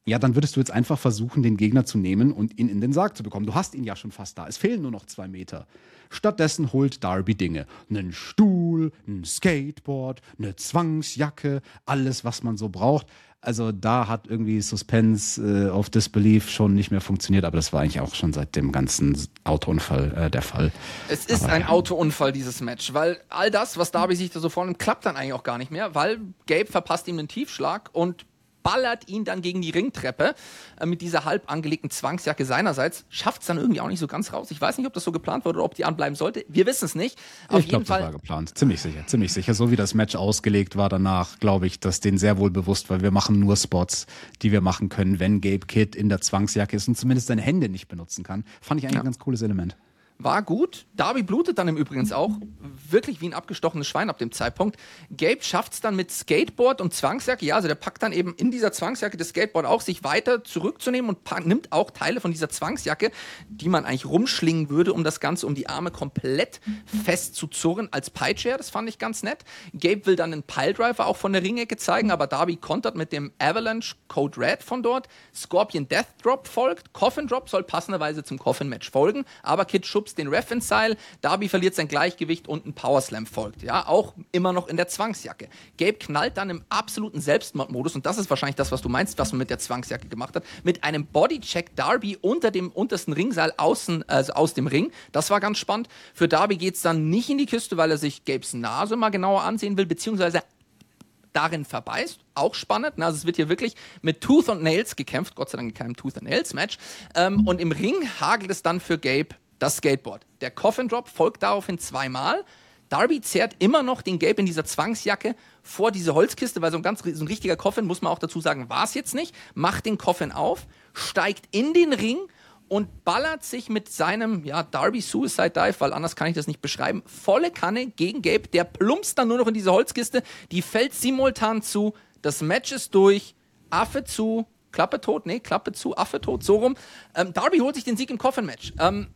ja, dann würdest du jetzt einfach versuchen, den Gegner zu nehmen und ihn in den Sarg zu bekommen. Du hast ihn ja schon fast da. Es fehlen nur noch 2 Meter. Stattdessen holt Darby Dinge. Einen Stuhl, ein Skateboard, eine Zwangsjacke, alles, was man so braucht. Also da hat irgendwie Suspense of Disbelief schon nicht mehr funktioniert, aber das war eigentlich auch schon seit dem ganzen Autounfall der Fall. Es ist ein Autounfall, dieses Match, weil all das, was Darby sich da so vornimmt, klappt dann eigentlich auch gar nicht mehr, weil Gabe verpasst ihm einen Tiefschlag und ballert ihn dann gegen die Ringtreppe mit dieser halb angelegten Zwangsjacke seinerseits. Schafft es dann irgendwie auch nicht so ganz raus. Ich weiß nicht, ob das so geplant wurde oder ob die anbleiben sollte. Wir wissen es nicht. Ich glaube, das war geplant. Ziemlich sicher, ziemlich sicher. So wie das Match ausgelegt war danach, glaube ich, dass denen sehr wohl bewusst war, wir machen nur Spots, die wir machen können, wenn Gabe Kidd in der Zwangsjacke ist und zumindest seine Hände nicht benutzen kann. Fand ich eigentlich ein ganz cooles Element. War gut. Darby blutet dann im Übrigen auch wirklich wie ein abgestochenes Schwein ab dem Zeitpunkt. Gabe schafft es dann mit Skateboard und Zwangsjacke. Ja, also der packt dann eben in dieser Zwangsjacke das Skateboard auch, sich weiter zurückzunehmen und nimmt auch Teile von dieser Zwangsjacke, die man eigentlich rumschlingen würde, um das Ganze um die Arme komplett fest zu zurren als Peitsche. Das fand ich ganz nett. Gabe will dann einen Piledriver auch von der Ringecke zeigen, aber Darby kontert mit dem Avalanche Code Red von dort. Scorpion Death Drop folgt. Coffin Drop soll passenderweise zum Coffin Match folgen, aber Kidd schubst den Ref ins Seil, Darby verliert sein Gleichgewicht und ein Powerslam folgt. Ja, auch immer noch in der Zwangsjacke. Gabe knallt dann im absoluten Selbstmordmodus, und das ist wahrscheinlich das, was du meinst, was man mit der Zwangsjacke gemacht hat, mit einem Bodycheck Darby unter dem untersten Ringseil also aus dem Ring. Das war ganz spannend. Für Darby geht es dann nicht in die Kiste, weil er sich Gabes Nase mal genauer ansehen will, beziehungsweise darin verbeißt. Auch spannend. Also es wird hier wirklich mit Tooth and Nails gekämpft. Gott sei Dank in keinem Tooth and Nails Match. Und im Ring hagelt es dann für Gabe das Skateboard. Der Coffin Drop folgt daraufhin 2-mal. Darby zerrt immer noch den Gabe in dieser Zwangsjacke vor diese Holzkiste, weil so ein richtiger Coffin, muss man auch dazu sagen, war es jetzt nicht. Macht den Coffin auf, steigt in den Ring und ballert sich mit seinem Darby Suicide Dive, weil anders kann ich das nicht beschreiben, volle Kanne gegen Gabe. Der plumpst dann nur noch in diese Holzkiste. Die fällt simultan zu. Das Match ist durch. Affe zu. Klappe tot? Nee, Klappe zu. Affe tot. So rum. Darby holt sich den Sieg im Coffin-Match.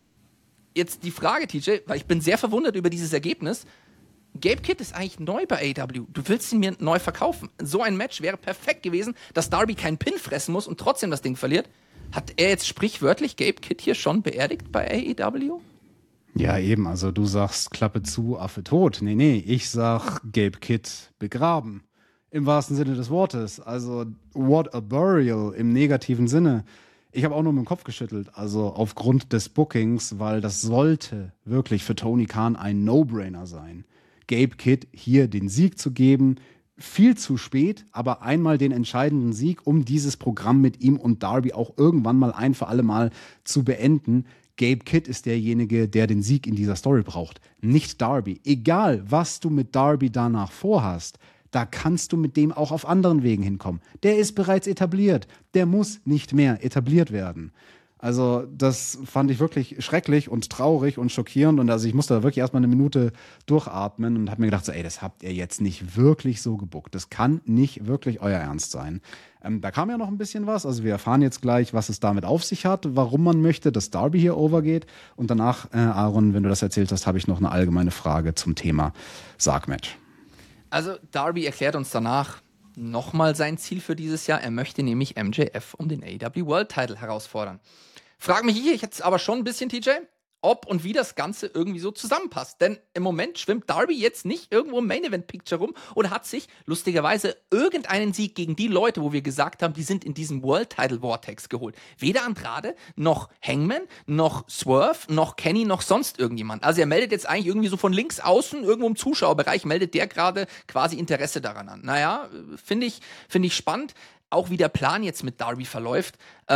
Jetzt die Frage, TJ, weil ich bin sehr verwundert über dieses Ergebnis. Gabe Kidd ist eigentlich neu bei AEW. Du willst ihn mir neu verkaufen. So ein Match wäre perfekt gewesen, dass Darby keinen Pin fressen muss und trotzdem das Ding verliert. Hat er jetzt sprichwörtlich Gabe Kidd hier schon beerdigt bei AEW? Ja, eben. Also du sagst Klappe zu, Affe tot. Nee, ich sag Gabe Kidd begraben. Im wahrsten Sinne des Wortes. Also what a burial im negativen Sinne. Ich habe auch nur mit dem Kopf geschüttelt, also aufgrund des Bookings, weil das sollte wirklich für Tony Khan ein No-Brainer sein. Gabe Kidd hier den Sieg zu geben, viel zu spät, aber einmal den entscheidenden Sieg, um dieses Programm mit ihm und Darby auch irgendwann mal ein für alle Mal zu beenden. Gabe Kidd ist derjenige, der den Sieg in dieser Story braucht, nicht Darby. Egal, was du mit Darby danach vorhast, da kannst du mit dem auch auf anderen Wegen hinkommen. Der ist bereits etabliert. Der muss nicht mehr etabliert werden. Also das fand ich wirklich schrecklich und traurig und schockierend. Und also ich musste da wirklich erstmal eine Minute durchatmen und habe mir gedacht, so, das habt ihr jetzt nicht wirklich so gebuckt. Das kann nicht wirklich euer Ernst sein. Da kam ja noch ein bisschen was. Also wir erfahren jetzt gleich, was es damit auf sich hat, warum man möchte, dass Darby hier overgeht. Und danach, Aaron, wenn du das erzählt hast, habe ich noch eine allgemeine Frage zum Thema Sargmatch. Also Darby erklärt uns danach nochmal sein Ziel für dieses Jahr. Er möchte nämlich MJF um den AEW World Title herausfordern. Frag mich hier jetzt aber schon ein bisschen, TJ, ob und wie das Ganze irgendwie so zusammenpasst. Denn im Moment schwimmt Darby jetzt nicht irgendwo im Main-Event-Picture rum und hat sich lustigerweise irgendeinen Sieg gegen die Leute, wo wir gesagt haben, die sind in diesem World-Title-Vortex geholt. Weder Andrade, noch Hangman, noch Swerve, noch Kenny, noch sonst irgendjemand. Also er meldet jetzt eigentlich irgendwie so von links außen, irgendwo im Zuschauerbereich, meldet der gerade quasi Interesse daran an. Naja, finde ich spannend, auch wie der Plan jetzt mit Darby verläuft.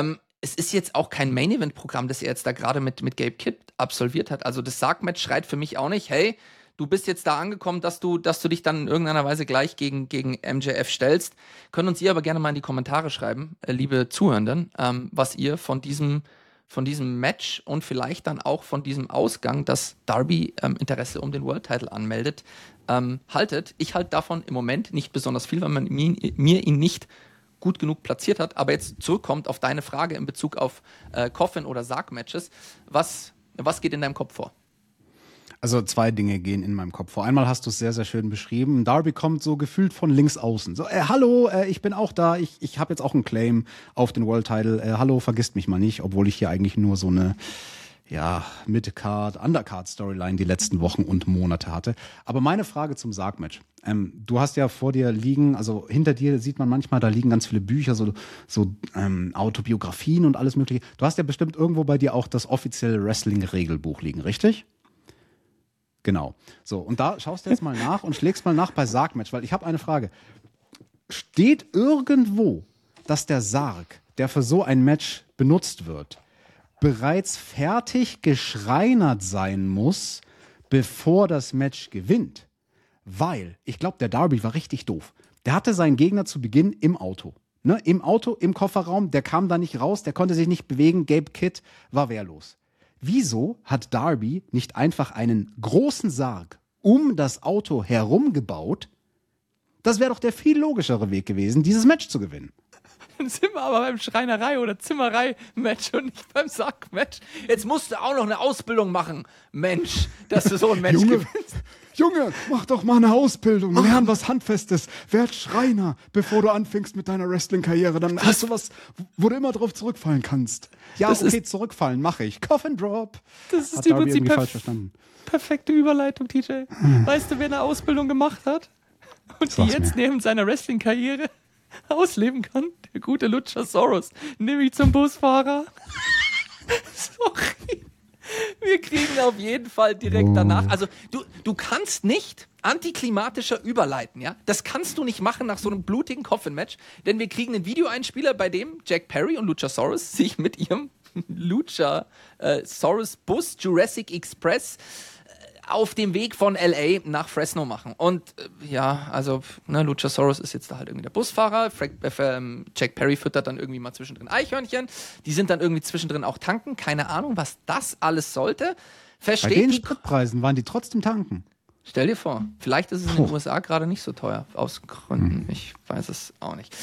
Es ist jetzt auch kein Main-Event-Programm, das er jetzt da gerade mit Gabe Kidd absolviert hat. Also das Sargmatch schreit für mich auch nicht, hey, du bist jetzt da angekommen, dass du dich dann in irgendeiner Weise gleich gegen MJF stellst. Können uns ihr aber gerne mal in die Kommentare schreiben, liebe Zuhörenden, was ihr von diesem Match und vielleicht dann auch von diesem Ausgang, dass Darby Interesse um den World Title anmeldet, haltet. Ich halte davon im Moment nicht besonders viel, weil man mir ihn nicht gut genug platziert hat, aber jetzt zurückkommt auf deine Frage in Bezug auf Coffin- oder Sarg-Matches. Was geht in deinem Kopf vor? Also 2 Dinge gehen in meinem Kopf vor. Einmal hast du es sehr, sehr schön beschrieben. Darby kommt so gefühlt von links außen. So, hallo, ich bin auch da. Ich habe jetzt auch einen Claim auf den World Title. Hallo, vergisst mich mal nicht, obwohl ich hier eigentlich nur so eine Mid-Card, Undercard-Storyline die letzten Wochen und Monate hatte. Aber meine Frage zum Sargmatch. Du hast ja vor dir liegen, also hinter dir sieht man manchmal, da liegen ganz viele Bücher, so Autobiografien und alles mögliche. Du hast ja bestimmt irgendwo bei dir auch das offizielle Wrestling-Regelbuch liegen, richtig? Genau. So, und da schaust du jetzt mal nach und schlägst mal nach bei Sargmatch, weil ich habe eine Frage. Steht irgendwo, dass der Sarg, der für so ein Match benutzt wird, bereits fertig geschreinert sein muss, bevor das Match gewinnt? Weil, ich glaube, der Darby war richtig doof. Der hatte seinen Gegner zu Beginn im Auto. Ne? Im Auto, im Kofferraum, der kam da nicht raus, der konnte sich nicht bewegen, Gabe Kidd war wehrlos. Wieso hat Darby nicht einfach einen großen Sarg um das Auto herum gebaut? Das wäre doch der viel logischere Weg gewesen, dieses Match zu gewinnen. Dann sind wir aber beim Schreinerei- oder Zimmerei-Match und nicht beim Sarg-Match. Jetzt musst du auch noch eine Ausbildung machen, Mensch, dass du so ein Match gewinnst. Junge, mach doch mal eine Ausbildung, lern was Handfestes, werd Schreiner, bevor du anfängst mit deiner Wrestling-Karriere. Dann hast du was, wo du immer drauf zurückfallen kannst. Ja, das okay, zurückfallen mache ich. Coffin Drop. Das ist Hat im Darby Prinzip irgendwie falsch verstanden. perfekte Überleitung, TJ. Weißt du, wer eine Ausbildung gemacht hat und die jetzt neben seiner Wrestling-Karriere ausleben kann? Der gute Luchasaurus, nämlich zum Busfahrer. Sorry. Wir kriegen auf jeden Fall direkt danach. Also du kannst nicht antiklimatischer überleiten, ja? Das kannst du nicht machen nach so einem blutigen Coffin-Match, denn wir kriegen einen Videoeinspieler, bei dem Jack Perry und Luchasaurus sich mit ihrem Luchasaurus-Bus Jurassic Express auf dem Weg von L.A. nach Fresno machen. Und Luchasaurus ist jetzt da halt irgendwie der Busfahrer. Jack Perry füttert dann irgendwie mal zwischendrin Eichhörnchen. Die sind dann irgendwie zwischendrin auch tanken. Keine Ahnung, was das alles sollte. Bei den Spritpreisen waren die trotzdem tanken. Stell dir vor, vielleicht ist es in den USA gerade nicht so teuer. Aus Gründen. Ich weiß es auch nicht.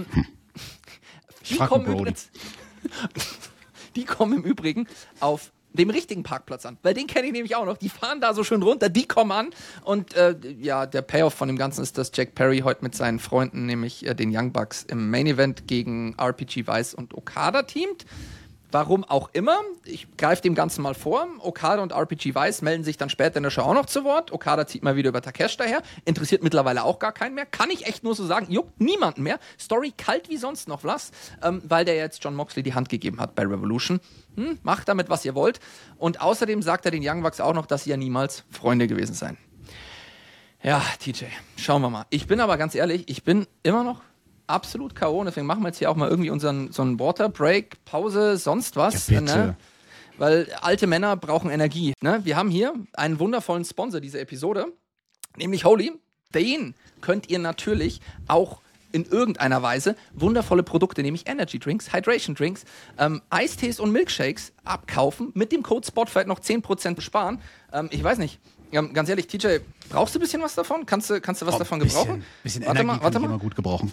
Die kommen im Übrigen auf dem richtigen Parkplatz an, weil den kenne ich nämlich auch noch. Die fahren da so schön runter, die kommen an und der Payoff von dem Ganzen ist, dass Jack Perry heute mit seinen Freunden, nämlich den Young Bucks, im Main Event gegen RPG Vice und Okada teamt. Warum auch immer, ich greife dem Ganzen mal vor. Okada und RPG Vice melden sich dann später in der Show auch noch zu Wort. Okada zieht mal wieder über Takeshi daher. Interessiert mittlerweile auch gar keinen mehr. Kann ich echt nur so sagen, juckt niemanden mehr. Story kalt wie sonst noch was, weil der jetzt Jon Moxley die Hand gegeben hat bei Revolution. Macht damit, was ihr wollt. Und außerdem sagt er den Young Bucks auch noch, dass sie ja niemals Freunde gewesen seien. Ja, TJ, schauen wir mal. Ich bin aber ganz ehrlich, ich bin immer noch absolut K.O. Deswegen machen wir jetzt hier auch mal irgendwie so einen Waterbreak, Pause, sonst was. Ja, bitte. Ne? Weil alte Männer brauchen Energie. Ne? Wir haben hier einen wundervollen Sponsor dieser Episode, nämlich Holy. Den könnt ihr natürlich auch in irgendeiner Weise wundervolle Produkte, nämlich Energy Drinks, Hydration Drinks, Eistees und Milkshakes abkaufen, mit dem Code SPOTFIGHT noch 10% besparen. Ich weiß nicht, ganz ehrlich, TJ, brauchst du ein bisschen was davon? Kannst du was davon gebrauchen? Bisschen Energie kann ich immer gut gebrauchen.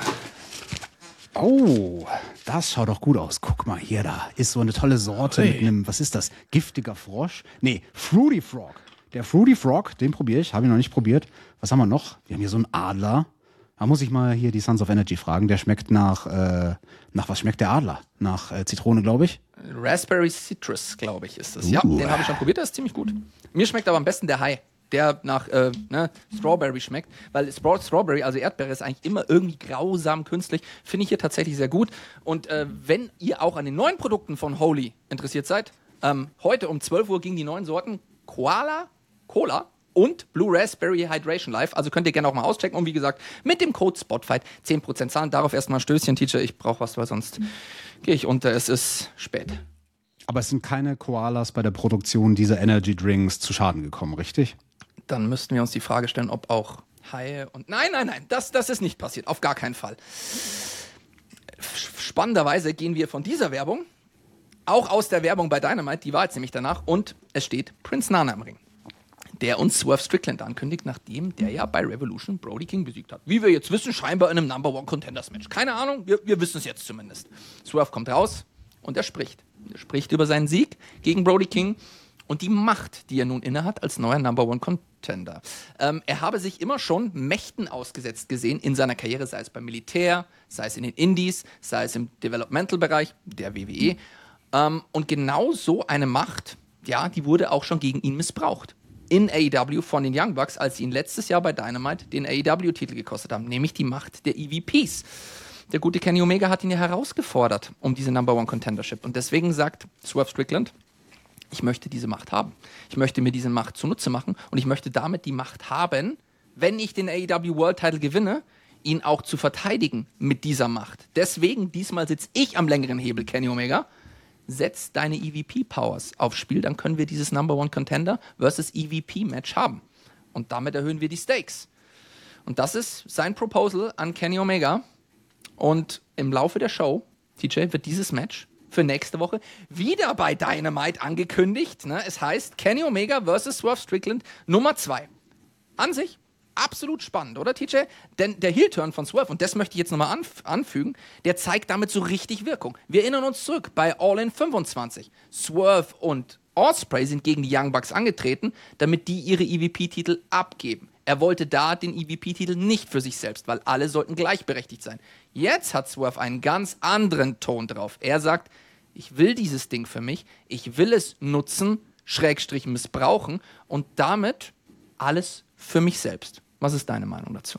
Oh, das schaut doch gut aus. Guck mal, hier, da ist so eine tolle Sorte mit einem, was ist das, giftiger Frosch? Nee, Fruity Frog. Der Fruity Frog, den probiere ich, habe ich noch nicht probiert. Was haben wir noch? Wir haben hier so einen Adler. Da muss ich mal hier die Sons of Energy fragen. Der schmeckt nach was schmeckt der Adler? Nach Zitrone, glaube ich. Raspberry Citrus, glaube ich, ist das. Ja, den habe ich schon probiert, der ist ziemlich gut. Mir schmeckt aber am besten der High, der nach Strawberry schmeckt. Weil Strawberry, also Erdbeere, ist eigentlich immer irgendwie grausam künstlich. Finde ich hier tatsächlich sehr gut. Und wenn ihr auch an den neuen Produkten von Holy interessiert seid, heute um 12 Uhr gingen die neuen Sorten Koala, Cola und Blue Raspberry Hydration Live. Also könnt ihr gerne auch mal auschecken. Und wie gesagt, mit dem Code SPOTFIGHT 10% zahlen. Darauf erstmal ein Stößchen, Teacher. Ich brauche was, weil sonst gehe ich unter. Es ist spät. Aber es sind keine Koalas bei der Produktion dieser Energy Drinks zu Schaden gekommen, richtig? Dann müssten wir uns die Frage stellen, ob auch Haie und... Nein, das ist nicht passiert. Auf gar keinen Fall. Spannenderweise gehen wir von dieser Werbung auch aus der Werbung bei Dynamite, die war jetzt nämlich danach, und es steht Prince Nana im Ring, der uns Swerve Strickland ankündigt, nachdem der ja bei Revolution Brody King besiegt hat. Wie wir jetzt wissen, scheinbar in einem Number One Contenders Match. Keine Ahnung, wir wissen es jetzt zumindest. Swerve kommt raus und er spricht. Er spricht über seinen Sieg gegen Brody King und die Macht, die er nun innehat als neuer Number One Contender. Er habe sich immer schon Mächten ausgesetzt gesehen in seiner Karriere, sei es beim Militär, sei es in den Indies, sei es im Developmental-Bereich der WWE. Und genau so eine Macht, ja, die wurde auch schon gegen ihn missbraucht. In AEW von den Young Bucks, als sie ihn letztes Jahr bei Dynamite den AEW-Titel gekostet haben, nämlich die Macht der EVPs. Der gute Kenny Omega hat ihn ja herausgefordert um diese Number One Contendership. Und deswegen sagt Swerve Strickland, ich möchte diese Macht haben. Ich möchte mir diese Macht zunutze machen und ich möchte damit die Macht haben, wenn ich den AEW World Title gewinne, ihn auch zu verteidigen mit dieser Macht. Deswegen, diesmal sitze ich am längeren Hebel, Kenny Omega. Setz deine EVP-Powers aufs Spiel, dann können wir dieses Number One Contender versus EVP-Match haben. Und damit erhöhen wir die Stakes. Und das ist sein Proposal an Kenny Omega. Und im Laufe der Show, TJ, wird dieses Match für nächste Woche wieder bei Dynamite angekündigt. Ne? Es heißt Kenny Omega vs. Swerve Strickland Nummer 2. An sich absolut spannend, oder TJ? Denn der Heel-Turn von Swerve, und das möchte ich jetzt nochmal anfügen, der zeigt damit so richtig Wirkung. Wir erinnern uns zurück bei All In 25. Swerve und Ospreay sind gegen die Young Bucks angetreten, damit die ihre EVP-Titel abgeben. Er wollte da den EVP-Titel nicht für sich selbst, weil alle sollten gleichberechtigt sein. Jetzt hat Swerve einen ganz anderen Ton drauf. Er sagt, ich will dieses Ding für mich, ich will es nutzen, / missbrauchen und damit alles für mich selbst. Was ist deine Meinung dazu?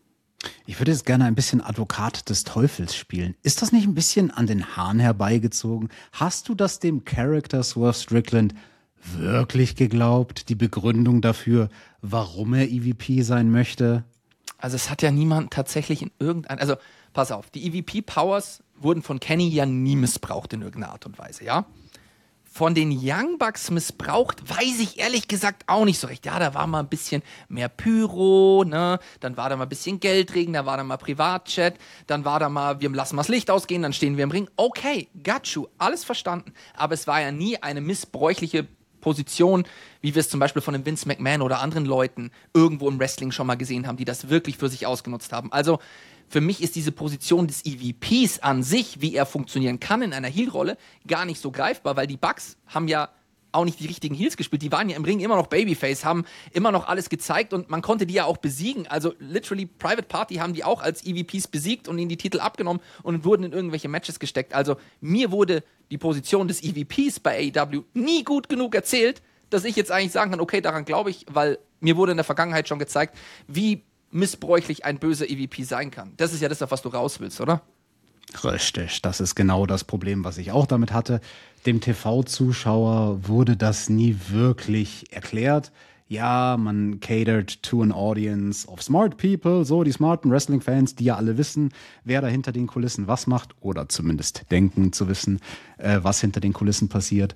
Ich würde jetzt gerne ein bisschen Advokat des Teufels spielen. Ist das nicht ein bisschen an den Haaren herbeigezogen? Hast du das dem Charakter Swerve Strickland wirklich geglaubt? Die Begründung dafür, warum er EVP sein möchte? Also es hat ja niemand tatsächlich in irgendein... Also pass auf, die EVP-Powers wurden von Kenny ja nie missbraucht in irgendeiner Art und Weise, ja? Von den Young Bucks missbraucht, weiß ich ehrlich gesagt auch nicht so recht. Ja, da war mal ein bisschen mehr Pyro, ne? Dann war da mal ein bisschen Geldregen, da war da mal Privatchat, dann war da mal, wir lassen mal das Licht ausgehen, dann stehen wir im Ring. Okay, got you, alles verstanden. Aber es war ja nie eine missbräuchliche Position, wie wir es zum Beispiel von dem Vince McMahon oder anderen Leuten irgendwo im Wrestling schon mal gesehen haben, die das wirklich für sich ausgenutzt haben. Also für mich ist diese Position des EVPs an sich, wie er funktionieren kann in einer Heel-Rolle, gar nicht so greifbar, weil die Bucks haben ja auch nicht die richtigen Heels gespielt. Die waren ja im Ring immer noch Babyface, haben immer noch alles gezeigt und man konnte die ja auch besiegen. Also literally Private Party haben die auch als EVPs besiegt und ihnen die Titel abgenommen und wurden in irgendwelche Matches gesteckt. Also mir wurde die Position des EVPs bei AEW nie gut genug erzählt, dass ich jetzt eigentlich sagen kann, okay, daran glaube ich, weil mir wurde in der Vergangenheit schon gezeigt, wie missbräuchlich ein böser EVP sein kann. Das ist ja das, auf was du raus willst, oder? Richtig, das ist genau das Problem, was ich auch damit hatte. Dem TV-Zuschauer wurde das nie wirklich erklärt. Ja, man catered to an audience of smart people, so die smarten Wrestling-Fans, die ja alle wissen, wer da hinter den Kulissen was macht oder zumindest denken zu wissen, was hinter den Kulissen passiert.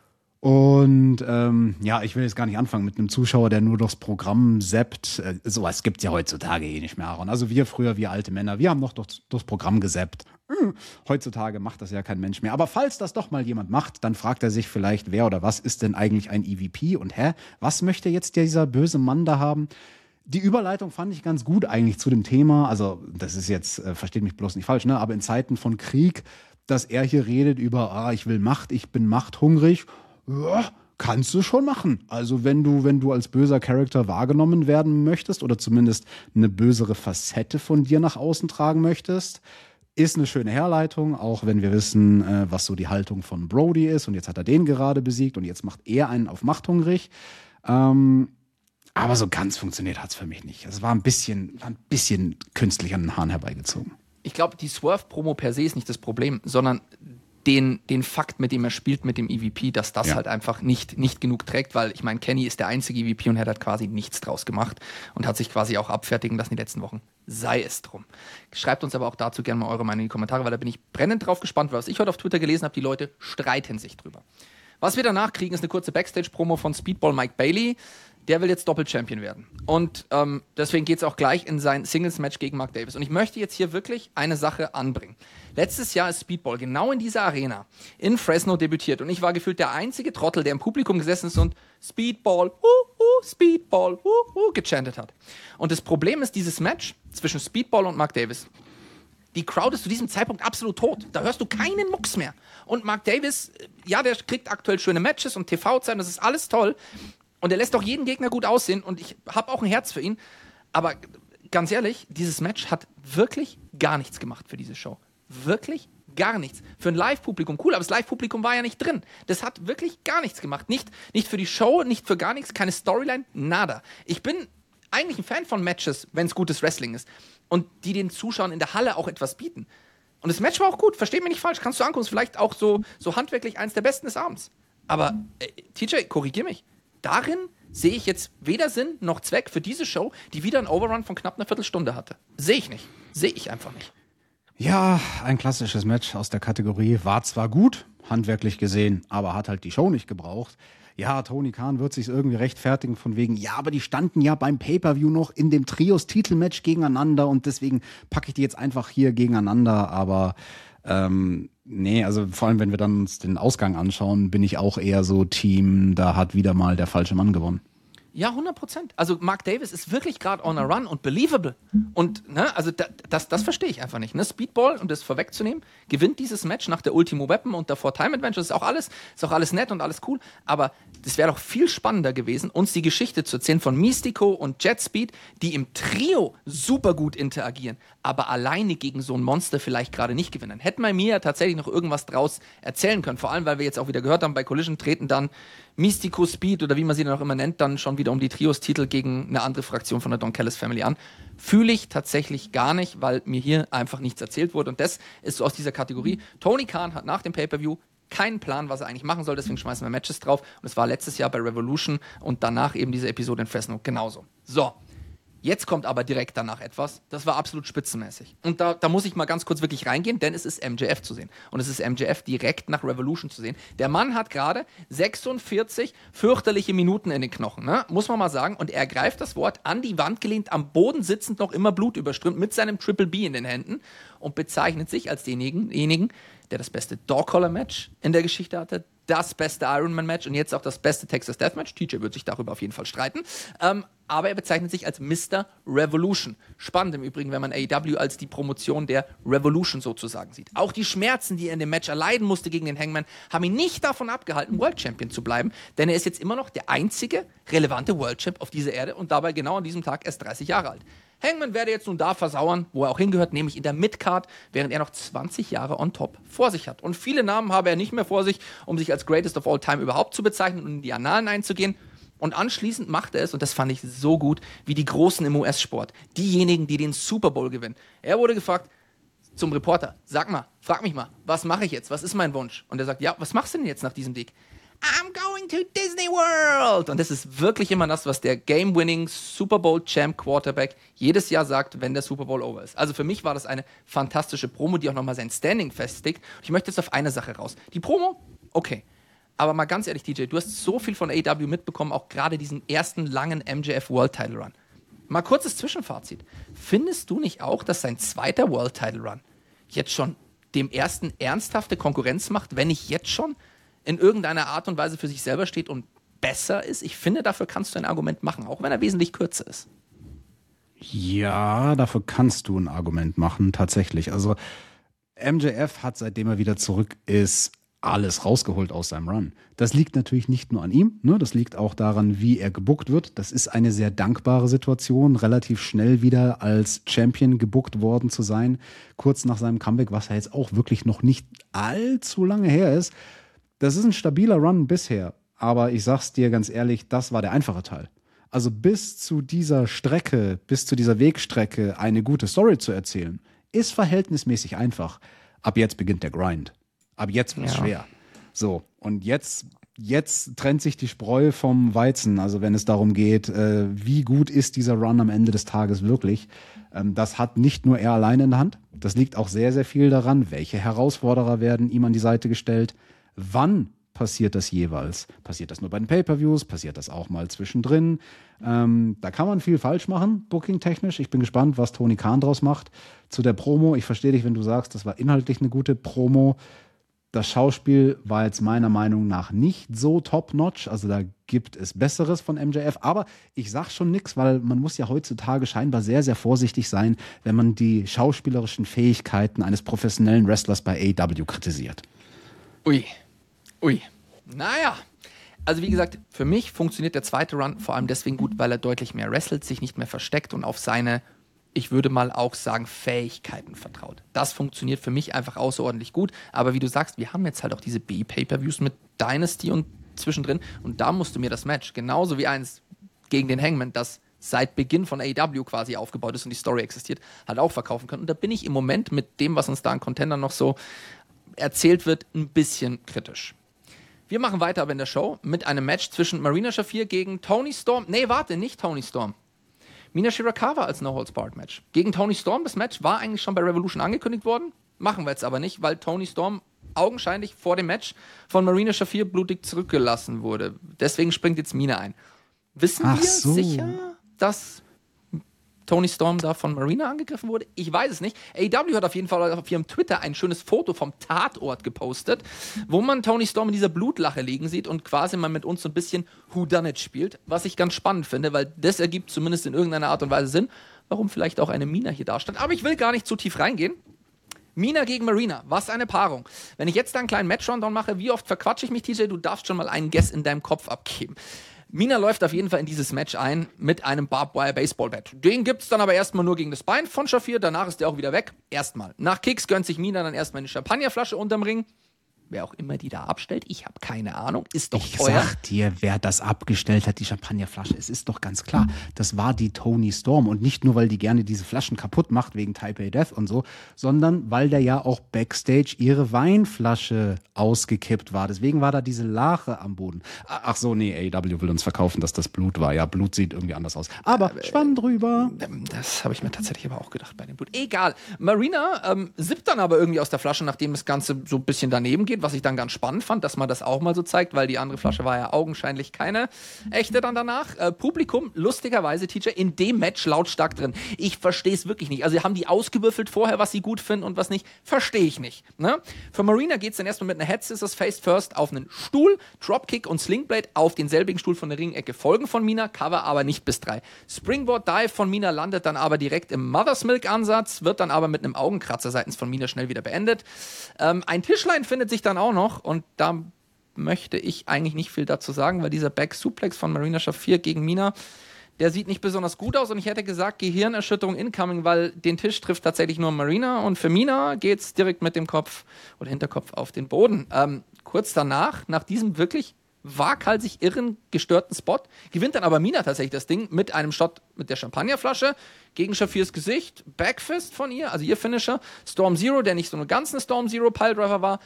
Und ja, ich will jetzt gar nicht anfangen mit einem Zuschauer, der nur durchs Programm zappt. Sowas gibt's ja heutzutage eh nicht mehr, Aaron. Also wir früher, wir alte Männer, wir haben noch durchs Programm gezappt. Heutzutage macht das ja kein Mensch mehr. Aber falls das doch mal jemand macht, dann fragt er sich vielleicht, wer oder was ist denn eigentlich ein EVP? Und was möchte jetzt dieser böse Mann da haben? Die Überleitung fand ich ganz gut eigentlich zu dem Thema. Also das ist jetzt, versteht mich bloß nicht falsch, ne? Aber in Zeiten von Krieg, dass er hier redet über, ich will Macht, ich bin machthungrig. Ja, kannst du schon machen. Also wenn du als böser Charakter wahrgenommen werden möchtest oder zumindest eine bösere Facette von dir nach außen tragen möchtest, ist eine schöne Herleitung, auch wenn wir wissen, was so die Haltung von Brody ist und jetzt hat er den gerade besiegt und jetzt macht er einen auf machthungrig. Aber so ganz funktioniert hat es für mich nicht. Es war ein bisschen künstlich an den Haaren herbeigezogen. Ich glaube, die Swerve-Promo per se ist nicht das Problem, sondern den Fakt, mit dem er spielt, mit dem EVP, dass das halt einfach nicht genug trägt, weil ich meine, Kenny ist der einzige EVP und er hat quasi nichts draus gemacht und hat sich quasi auch abfertigen lassen die letzten Wochen. Sei es drum. Schreibt uns aber auch dazu gerne mal eure Meinung in die Kommentare, weil da bin ich brennend drauf gespannt, weil was ich heute auf Twitter gelesen habe, die Leute streiten sich drüber. Was wir danach kriegen, ist eine kurze Backstage-Promo von Speedball Mike Bailey. Der will jetzt Doppel-Champion werden. Und deswegen geht es auch gleich in sein Singles-Match gegen Mark Davis. Und ich möchte jetzt hier wirklich eine Sache anbringen. Letztes Jahr ist Speedball genau in dieser Arena in Fresno debütiert. Und ich war gefühlt der einzige Trottel, der im Publikum gesessen ist und Speedball, Speedball, gechantet hat. Und das Problem ist, dieses Match zwischen Speedball und Mark Davis Die Crowd ist zu diesem Zeitpunkt absolut tot. Da hörst du keinen Mucks mehr. Und Mark Davis, ja, der kriegt aktuell schöne Matches und TV-Zeit, das ist alles toll. Und er lässt auch jeden Gegner gut aussehen und ich habe auch ein Herz für ihn. Aber ganz ehrlich, dieses Match hat wirklich gar nichts gemacht für diese Show. Wirklich gar nichts. Für ein Live-Publikum cool, aber das Live-Publikum war ja nicht drin. Das hat wirklich gar nichts gemacht. Nicht für die Show, nicht für gar nichts, keine Storyline, nada. Ich bin eigentlich ein Fan von Matches, wenn es gutes Wrestling ist. Und die den Zuschauern in der Halle auch etwas bieten. Und das Match war auch gut, versteht mich nicht falsch, kannst du angucken, ist vielleicht auch so handwerklich eins der besten des Abends. Aber TJ, korrigier mich. Darin sehe ich jetzt weder Sinn noch Zweck für diese Show, die wieder einen Overrun von knapp einer Viertelstunde hatte. Sehe ich nicht. Sehe ich einfach nicht. Ja, ein klassisches Match aus der Kategorie war zwar gut, handwerklich gesehen, aber hat halt die Show nicht gebraucht. Ja, Tony Khan wird sich irgendwie rechtfertigen von wegen, ja, aber die standen ja beim Pay-Per-View noch in dem Trios-Titelmatch gegeneinander und deswegen packe ich die jetzt einfach hier gegeneinander, aber nee, also vor allem, wenn wir dann uns den Ausgang anschauen, bin ich auch eher so Team, da hat wieder mal der falsche Mann gewonnen. Ja, 100%. Also Mark Davis ist wirklich gerade on a run und believable. Und also das verstehe ich einfach nicht. Ne? Speedball, um das vorwegzunehmen, gewinnt dieses Match nach der Ultimo Weapon und davor Time Adventure. Ist auch alles nett und alles cool. Aber das wäre doch viel spannender gewesen, uns die Geschichte zu erzählen von Mystico und Jet Speed, die im Trio super gut interagieren, aber alleine gegen so ein Monster vielleicht gerade nicht gewinnen. Dann hätten wir mir ja tatsächlich noch irgendwas draus erzählen können. Vor allem, weil wir jetzt auch wieder gehört haben, bei Collision treten dann Mystico, Speed oder wie man sie dann auch immer nennt, dann schon wieder um die Trios-Titel gegen eine andere Fraktion von der Don Callis Family an. Fühle ich tatsächlich gar nicht, weil mir hier einfach nichts erzählt wurde. Und das ist so aus dieser Kategorie. Tony Khan hat nach dem Pay-Per-View keinen Plan, was er eigentlich machen soll, deswegen schmeißen wir Matches drauf. Und es war letztes Jahr bei Revolution und danach eben diese Episode in Fresno genauso. So. Jetzt kommt aber direkt danach etwas, das war absolut spitzenmäßig. Und da muss ich mal ganz kurz wirklich reingehen, denn es ist MJF zu sehen. Und es ist MJF direkt nach Revolution zu sehen. Der Mann hat gerade 46 fürchterliche Minuten in den Knochen, ne? Muss man mal sagen. Und er greift das Wort an die Wand gelehnt, am Boden sitzend, noch immer Blut überströmt, mit seinem Triple B in den Händen und bezeichnet sich als denjenigen, der das beste Dog-Collar-Match in der Geschichte hatte, das beste Ironman-Match und jetzt auch das beste Texas Deathmatch. TJ wird sich darüber auf jeden Fall streiten. Aber er bezeichnet sich als Mr. Revolution. Spannend im Übrigen, wenn man AEW als die Promotion der Revolution sozusagen sieht. Auch die Schmerzen, die er in dem Match erleiden musste gegen den Hangman, haben ihn nicht davon abgehalten, World Champion zu bleiben, denn er ist jetzt immer noch der einzige relevante World Champ auf dieser Erde und dabei genau an diesem Tag erst 30 Jahre alt. Hangman werde jetzt nun da versauern, wo er auch hingehört, nämlich in der Midcard, während er noch 20 Jahre on top vor sich hat. Und viele Namen habe er nicht mehr vor sich, um sich als Greatest of All Time überhaupt zu bezeichnen und in die Annalen einzugehen. Und anschließend macht er es, und das fand ich so gut, wie die Großen im US-Sport. Diejenigen, die den Super Bowl gewinnen. Er wurde gefragt zum Reporter, frag mich mal, was mache ich jetzt? Was ist mein Wunsch? Und er sagt, ja, was machst du denn jetzt nach diesem Sieg? I'm going to Disney World. Und das ist wirklich immer das, was der Game-Winning Super Bowl Champ Quarterback jedes Jahr sagt, wenn der Super Bowl over ist. Also für mich war das eine fantastische Promo, die auch nochmal sein Standing festigt. Und ich möchte jetzt auf eine Sache raus. Die Promo, okay. Aber mal ganz ehrlich, DJ, du hast so viel von AEW mitbekommen, auch gerade diesen ersten langen MJF World Title Run. Mal kurzes Zwischenfazit. Findest du nicht auch, dass sein zweiter World Title Run jetzt schon dem ersten ernsthafte Konkurrenz macht, wenn nicht jetzt schon in irgendeiner Art und Weise für sich selber steht und besser ist? Ich finde, dafür kannst du ein Argument machen, auch wenn er wesentlich kürzer ist. Ja, dafür kannst du ein Argument machen, tatsächlich. Also MJF hat, seitdem er wieder zurück ist, alles rausgeholt aus seinem Run. Das liegt natürlich nicht nur an ihm, ne? Das liegt auch daran, wie er gebuckt wird. Das ist eine sehr dankbare Situation, relativ schnell wieder als Champion gebuckt worden zu sein, kurz nach seinem Comeback, was ja jetzt auch wirklich noch nicht allzu lange her ist. Das ist ein stabiler Run bisher, aber ich sag's dir ganz ehrlich, das war der einfache Teil. Also bis zu dieser Strecke, bis zu dieser Wegstrecke eine gute Story zu erzählen, ist verhältnismäßig einfach. Ab jetzt beginnt der Grind. Ab jetzt wird es schwer. So, und jetzt trennt sich die Spreu vom Weizen. Also wenn es darum geht, wie gut ist dieser Run am Ende des Tages wirklich. Das hat nicht nur er alleine in der Hand. Das liegt auch sehr, sehr viel daran, welche Herausforderer werden ihm an die Seite gestellt. Wann passiert das jeweils? Passiert das nur bei den Pay-Per-Views? Passiert das auch mal zwischendrin? Da kann man viel falsch machen, booking-technisch. Ich bin gespannt, was Tony Khan draus macht. Zu der Promo, ich verstehe dich, wenn du sagst, das war inhaltlich eine gute Promo. Das Schauspiel war jetzt meiner Meinung nach nicht so top-notch. Also da gibt es Besseres von MJF, aber ich sag schon nix, weil man muss ja heutzutage scheinbar sehr, sehr vorsichtig sein, wenn man die schauspielerischen Fähigkeiten eines professionellen Wrestlers bei AEW kritisiert. Ui. Naja. Also wie gesagt, für mich funktioniert der zweite Run vor allem deswegen gut, weil er deutlich mehr wrestelt, sich nicht mehr versteckt und auf seine, ich würde mal auch sagen, Fähigkeiten vertraut. Das funktioniert für mich einfach außerordentlich gut. Aber wie du sagst, wir haben jetzt halt auch diese B-Pay-Per-Views mit Dynasty und zwischendrin. Und da musst du mir das Match, genauso wie eins gegen den Hangman, das seit Beginn von AEW quasi aufgebaut ist und die Story existiert, halt auch verkaufen können. Und da bin ich im Moment mit dem, was uns da an Contender noch so erzählt wird, ein bisschen kritisch. Wir machen weiter aber in der Show mit einem Match zwischen Marina Shafir gegen Toni Storm. Nee, warte, nicht Toni Storm. Mina Shirakawa als No-Holds-Barred-Match. Gegen Toni Storm, das Match war eigentlich schon bei Revolution angekündigt worden. Machen wir jetzt aber nicht, weil Toni Storm augenscheinlich vor dem Match von Marina Shafir blutig zurückgelassen wurde. Deswegen springt jetzt Mina ein. Wissen wir sicher, dass Toni Storm da von Marina angegriffen wurde? Ich weiß es nicht. AEW hat auf jeden Fall auf ihrem Twitter ein schönes Foto vom Tatort gepostet, wo man Toni Storm in dieser Blutlache liegen sieht und quasi mal mit uns so ein bisschen Whodunit spielt, was ich ganz spannend finde, weil das ergibt zumindest in irgendeiner Art und Weise Sinn, warum vielleicht auch eine Mina hier dastand. Aber ich will gar nicht zu tief reingehen. Mina gegen Marina, was eine Paarung. Wenn ich jetzt da einen kleinen Match-Rundown mache, wie oft verquatsche ich mich, TJ? Du darfst schon mal einen Guess in deinem Kopf abgeben. Mina läuft auf jeden Fall in dieses Match ein mit einem Barbed-Wire-Baseball-Bat. Den gibt es dann aber erstmal nur gegen das Bein von Shafir, danach ist der auch wieder weg. Erstmal. Nach Kicks gönnt sich Mina dann erstmal eine Champagnerflasche unterm Ring. Wer auch immer die da abstellt, ich habe keine Ahnung, ist doch teuer. Ich sag dir, wer das abgestellt hat, die Champagnerflasche, es ist doch ganz klar, das war die Toni Storm und nicht nur, weil die gerne diese Flaschen kaputt macht wegen Taipei Death und so, sondern weil der ja auch Backstage ihre Weinflasche ausgekippt war. Deswegen war da diese Lache am Boden. Ach so, nee, AEW will uns verkaufen, dass das Blut war. Ja, Blut sieht irgendwie anders aus. Aber schwamm drüber. Das habe ich mir tatsächlich aber auch gedacht bei dem Blut. Egal. Marina sippt dann aber irgendwie aus der Flasche, nachdem das Ganze so ein bisschen daneben geht, was ich dann ganz spannend fand, dass man das auch mal so zeigt, weil die andere Flasche war ja augenscheinlich keine echte dann danach. Publikum, lustigerweise, TJ, in dem Match lautstark drin. Ich verstehe es wirklich nicht. Also haben die ausgewürfelt vorher, was sie gut finden und was nicht? Verstehe ich nicht. Ne? Für Marina geht es dann erstmal mit einer Head Scissors Face First auf einen Stuhl, Dropkick und Slingblade auf denselbigen Stuhl von der Ringecke folgen von Mina, Cover aber nicht bis 3. Springboard Dive von Mina landet dann aber direkt im Mother's Milk Ansatz, wird dann aber mit einem Augenkratzer seitens von Mina schnell wieder beendet. Ein Tischlein findet sich dann auch noch und da möchte ich eigentlich nicht viel dazu sagen, weil dieser Back Suplex von Marina Shafir gegen Mina, der sieht nicht besonders gut aus und ich hätte gesagt, Gehirnerschütterung incoming, weil den Tisch trifft tatsächlich nur Marina und für Mina geht's direkt mit dem Kopf oder Hinterkopf auf den Boden. Kurz danach, nach diesem wirklich waghalsig irren, gestörten Spot, gewinnt dann aber Mina tatsächlich das Ding mit einem Shot mit der Champagnerflasche gegen Shafirs Gesicht, Backfist von ihr, also ihr Finisher, Storm Zero, der nicht so eine ganze Storm Zero Piledriver war.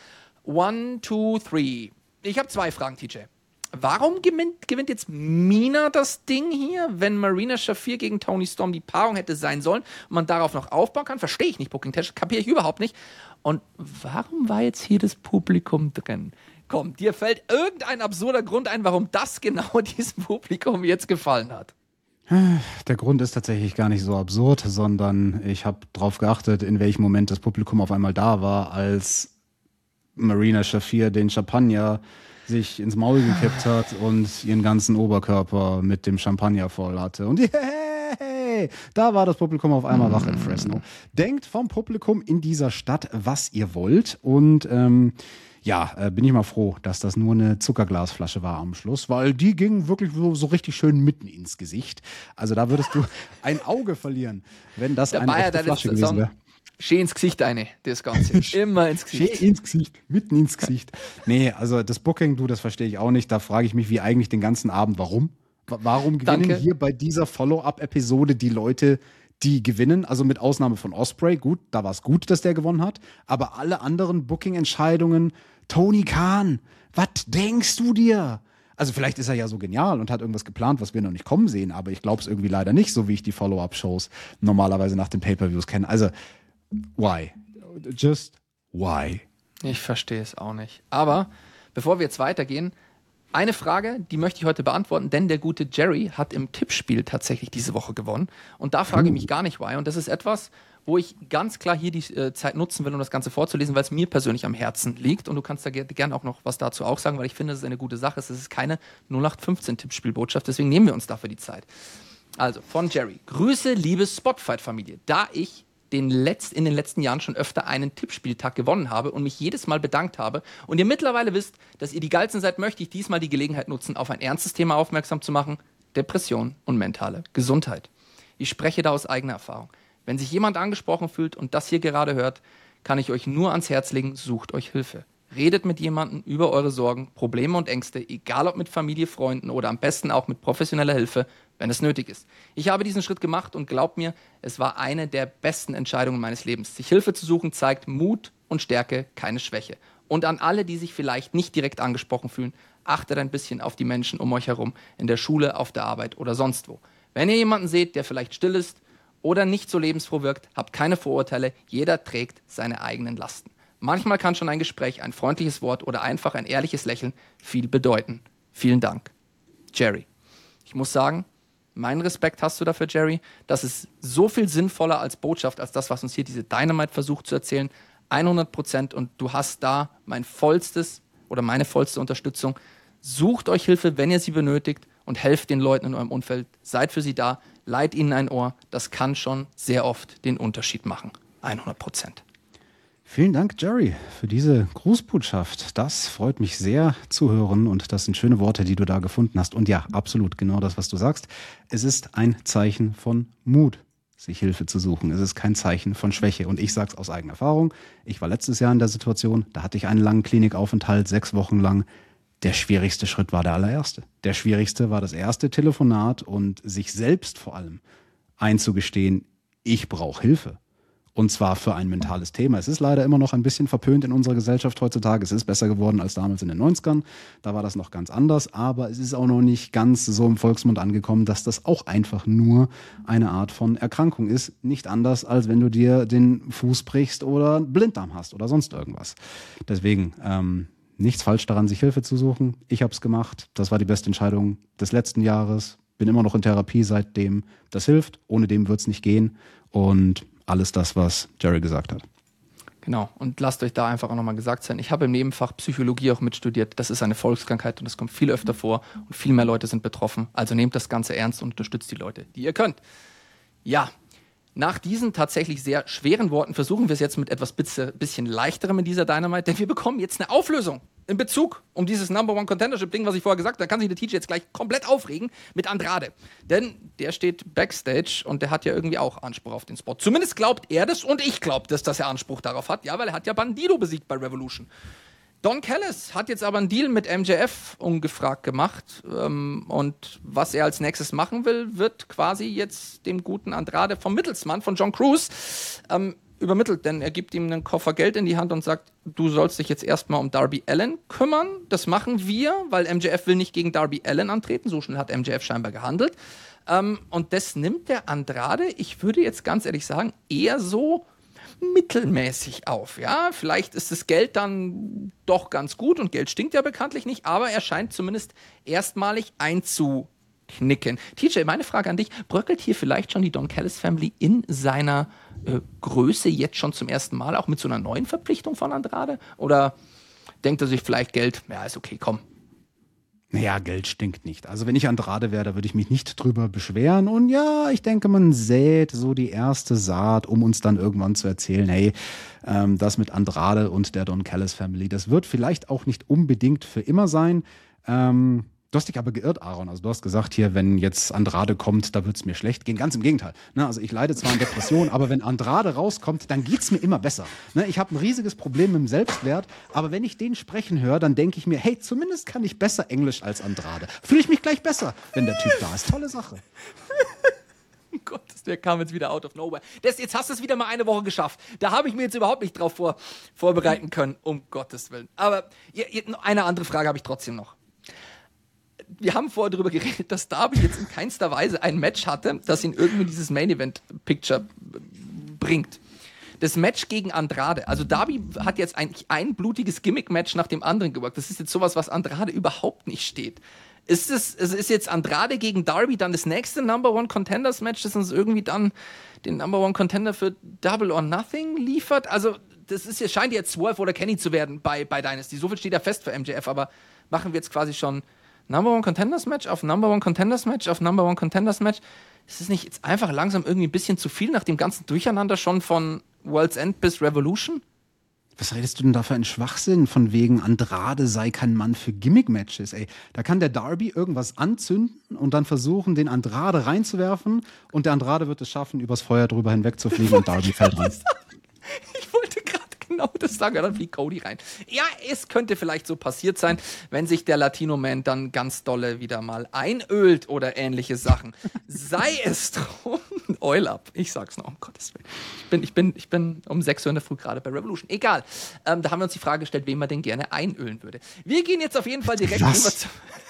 1, 2, 3. Ich habe 2 Fragen, TJ. Warum gewinnt jetzt Mina das Ding hier, wenn Marina Shafir gegen Toni Storm die Paarung hätte sein sollen und man darauf noch aufbauen kann? Verstehe ich nicht, Booking-Tech, kapiere ich überhaupt nicht. Und warum war jetzt hier das Publikum drin? Komm, dir fällt irgendein absurder Grund ein, warum das genau diesem Publikum jetzt gefallen hat. Der Grund ist tatsächlich gar nicht so absurd, sondern ich habe darauf geachtet, in welchem Moment das Publikum auf einmal da war, als Marina Shafir den Champagner sich ins Maul gekippt hat und ihren ganzen Oberkörper mit dem Champagner voll hatte. Und hey, da war das Publikum auf einmal wach in Fresno. Denkt vom Publikum in dieser Stadt, was ihr wollt. Und bin ich mal froh, dass das nur eine Zuckerglasflasche war am Schluss, weil die ging wirklich so richtig schön mitten ins Gesicht. Also da würdest du ein Auge verlieren, wenn das eine echte Flasche gewesen wäre. Schön ins Gesicht das Ganze. Immer ins Gesicht. Schön ins Gesicht, mitten ins Gesicht. Nee, also das Booking, das verstehe ich auch nicht. Da frage ich mich, wie eigentlich den ganzen Abend, warum? Warum gewinnen hier bei dieser Follow-up-Episode die Leute, die gewinnen? Also mit Ausnahme von Ospreay, gut, da war es gut, dass der gewonnen hat. Aber alle anderen Booking-Entscheidungen, Tony Khan, was denkst du dir? Also vielleicht ist er ja so genial und hat irgendwas geplant, was wir noch nicht kommen sehen. Aber ich glaube es irgendwie leider nicht, so wie ich die Follow-up-Shows normalerweise nach den Pay-Per-Views kenne. Also why? Just why? Ich verstehe es auch nicht. Aber bevor wir jetzt weitergehen, eine Frage, die möchte ich heute beantworten, denn der gute Jerry hat im Tippspiel tatsächlich diese Woche gewonnen. Und da frage ich mich gar nicht why. Und das ist etwas, wo ich ganz klar hier die Zeit nutzen will, um das Ganze vorzulesen, weil es mir persönlich am Herzen liegt. Und du kannst da gerne auch noch was dazu auch sagen, weil ich finde, es ist eine gute Sache. Es ist keine 0815-Tippspielbotschaft, deswegen nehmen wir uns dafür die Zeit. Also, von Jerry. Grüße, liebe Spotfight-Familie. Da ich in den letzten Jahren schon öfter einen Tippspieltag gewonnen habe und mich jedes Mal bedankt habe und ihr mittlerweile wisst, dass ihr die Geilsten seid, möchte ich diesmal die Gelegenheit nutzen, auf ein ernstes Thema aufmerksam zu machen: Depression und mentale Gesundheit. Ich spreche da aus eigener Erfahrung. Wenn sich jemand angesprochen fühlt und das hier gerade hört, kann ich euch nur ans Herz legen: Sucht euch Hilfe. Redet mit jemandem über eure Sorgen, Probleme und Ängste, egal ob mit Familie, Freunden oder am besten auch mit professioneller Hilfe, wenn es nötig ist. Ich habe diesen Schritt gemacht und glaubt mir, es war eine der besten Entscheidungen meines Lebens. Sich Hilfe zu suchen zeigt Mut und Stärke, keine Schwäche. Und an alle, die sich vielleicht nicht direkt angesprochen fühlen, achtet ein bisschen auf die Menschen um euch herum, in der Schule, auf der Arbeit oder sonst wo. Wenn ihr jemanden seht, der vielleicht still ist oder nicht so lebensfroh wirkt, habt keine Vorurteile, jeder trägt seine eigenen Lasten. Manchmal kann schon ein Gespräch, ein freundliches Wort oder einfach ein ehrliches Lächeln viel bedeuten. Vielen Dank. Jerry. Ich muss sagen, meinen Respekt hast du dafür, Jerry. Das ist so viel sinnvoller als Botschaft, als das, was uns hier diese Dynamite versucht zu erzählen. 100%, und du hast da meine vollste Unterstützung. Sucht euch Hilfe, wenn ihr sie benötigt, und helft den Leuten in eurem Umfeld. Seid für sie da, leiht ihnen ein Ohr. Das kann schon sehr oft den Unterschied machen. 100%. Vielen Dank, Jerry, für diese Grußbotschaft. Das freut mich sehr zu hören und das sind schöne Worte, die du da gefunden hast. Und ja, absolut genau das, was du sagst. Es ist ein Zeichen von Mut, sich Hilfe zu suchen. Es ist kein Zeichen von Schwäche. Und ich sage es aus eigener Erfahrung. Ich war letztes Jahr in der Situation, da hatte ich einen langen Klinikaufenthalt, 6 Wochen lang. Der schwierigste Schritt war der allererste. Der schwierigste war das erste Telefonat und sich selbst vor allem einzugestehen, ich brauche Hilfe. Und zwar für ein mentales Thema. Es ist leider immer noch ein bisschen verpönt in unserer Gesellschaft heutzutage. Es ist besser geworden als damals in den 90ern. Da war das noch ganz anders. Aber es ist auch noch nicht ganz so im Volksmund angekommen, dass das auch einfach nur eine Art von Erkrankung ist. Nicht anders, als wenn du dir den Fuß brichst oder einen Blinddarm hast oder sonst irgendwas. Deswegen, nichts falsch daran, sich Hilfe zu suchen. Ich habe es gemacht. Das war die beste Entscheidung des letzten Jahres. Bin immer noch in Therapie seitdem. Das hilft. Ohne dem wird es nicht gehen. Und alles das, was Jerry gesagt hat. Genau, und lasst euch da einfach auch nochmal gesagt sein. Ich habe im Nebenfach Psychologie auch mitstudiert. Das ist eine Volkskrankheit und das kommt viel öfter vor und viel mehr Leute sind betroffen. Also nehmt das Ganze ernst und unterstützt die Leute, die ihr könnt. Ja, nach diesen tatsächlich sehr schweren Worten versuchen wir es jetzt mit etwas bisschen leichterem in dieser Dynamite, denn wir bekommen jetzt eine Auflösung in Bezug um dieses Number One Contendership-Ding, was ich vorher gesagt habe. Da kann sich der TJ jetzt gleich komplett aufregen mit Andrade. Denn der steht Backstage und der hat ja irgendwie auch Anspruch auf den Spot. Zumindest glaubt er das und ich glaube das, dass er Anspruch darauf hat. Ja, weil er hat ja Bandido besiegt bei Revolution. Don Callis hat jetzt aber einen Deal mit MJF ungefragt gemacht und was er als nächstes machen will, wird quasi jetzt dem guten Andrade vom Mittelsmann, von John Cruz, übermittelt, denn er gibt ihm einen Koffer Geld in die Hand und sagt, du sollst dich jetzt erstmal um Darby Allin kümmern. Das machen wir, weil MJF will nicht gegen Darby Allin antreten. So schnell hat MJF scheinbar gehandelt. Und das nimmt der Andrade, ich würde jetzt ganz ehrlich sagen, eher so mittelmäßig auf. Ja, vielleicht ist das Geld dann doch ganz gut und Geld stinkt ja bekanntlich nicht, aber er scheint zumindest erstmalig einzuknicken. TJ, meine Frage an dich, bröckelt hier vielleicht schon die Don Callis Family in seiner Größe jetzt schon zum ersten Mal, auch mit so einer neuen Verpflichtung von Andrade? Oder denkt er sich vielleicht Geld, ja, ist okay, komm. Naja, Geld stinkt nicht. Also wenn ich Andrade wäre, da würde ich mich nicht drüber beschweren. Und ja, ich denke, man sät so die erste Saat, um uns dann irgendwann zu erzählen, hey, das mit Andrade und der Don Callis Family, das wird vielleicht auch nicht unbedingt für immer sein. Du hast dich aber geirrt, Aaron. Also du hast gesagt hier, wenn jetzt Andrade kommt, da wird es mir schlecht gehen. Ganz im Gegenteil. Ne? Also ich leide zwar an Depressionen, aber wenn Andrade rauskommt, dann geht's mir immer besser. Ne? Ich habe ein riesiges Problem mit dem Selbstwert, aber wenn ich den sprechen höre, dann denke ich mir, hey, zumindest kann ich besser Englisch als Andrade. Fühle ich mich gleich besser, wenn der Typ da ist. Tolle Sache. Gott, der kam jetzt wieder out of nowhere. Jetzt hast du es wieder mal eine Woche geschafft. Da habe ich mir jetzt überhaupt nicht drauf vorbereiten können, um Gottes Willen. Aber eine andere Frage habe ich trotzdem noch. Wir haben vorher darüber geredet, dass Darby jetzt in keinster Weise ein Match hatte, das ihn irgendwie in dieses Main-Event-Picture bringt. Das Match gegen Andrade. Also Darby hat jetzt eigentlich ein blutiges Gimmick-Match nach dem anderen gewirkt. Das ist jetzt sowas, was Andrade überhaupt nicht steht. Ist jetzt Andrade gegen Darby dann das nächste Number One Contenders Match, das uns irgendwie dann den Number One Contender für Double or Nothing liefert? Also, scheint jetzt Swerve oder Kenny zu werden bei Dynasty. So viel steht ja fest für MJF, aber machen wir jetzt quasi schon Number One Contenders Match auf Number One Contenders Match auf Number One Contenders Match? Ist es nicht jetzt einfach langsam irgendwie ein bisschen zu viel nach dem ganzen Durcheinander schon von World's End bis Revolution? Was redest du denn da für einen Schwachsinn von wegen Andrade sei kein Mann für Gimmick-Matches, ey? Da kann der Darby irgendwas anzünden und dann versuchen, den Andrade reinzuwerfen und der Andrade wird es schaffen, übers Feuer drüber hinwegzufliegen und Darby fällt rein. Ich wollte gerade genau das sagen, dann fliegt Cody rein. Ja, es könnte vielleicht so passiert sein, wenn sich der Latino-Man dann ganz dolle wieder mal einölt oder ähnliche Sachen. Sei es drum, Oil up. Ich sag's noch, um Gottes Willen. Ich bin um 6 Uhr in der Früh gerade bei Revolution. Egal. Da haben wir uns die Frage gestellt, wen man denn gerne einölen würde. Wir gehen jetzt auf jeden Fall direkt rüber zu...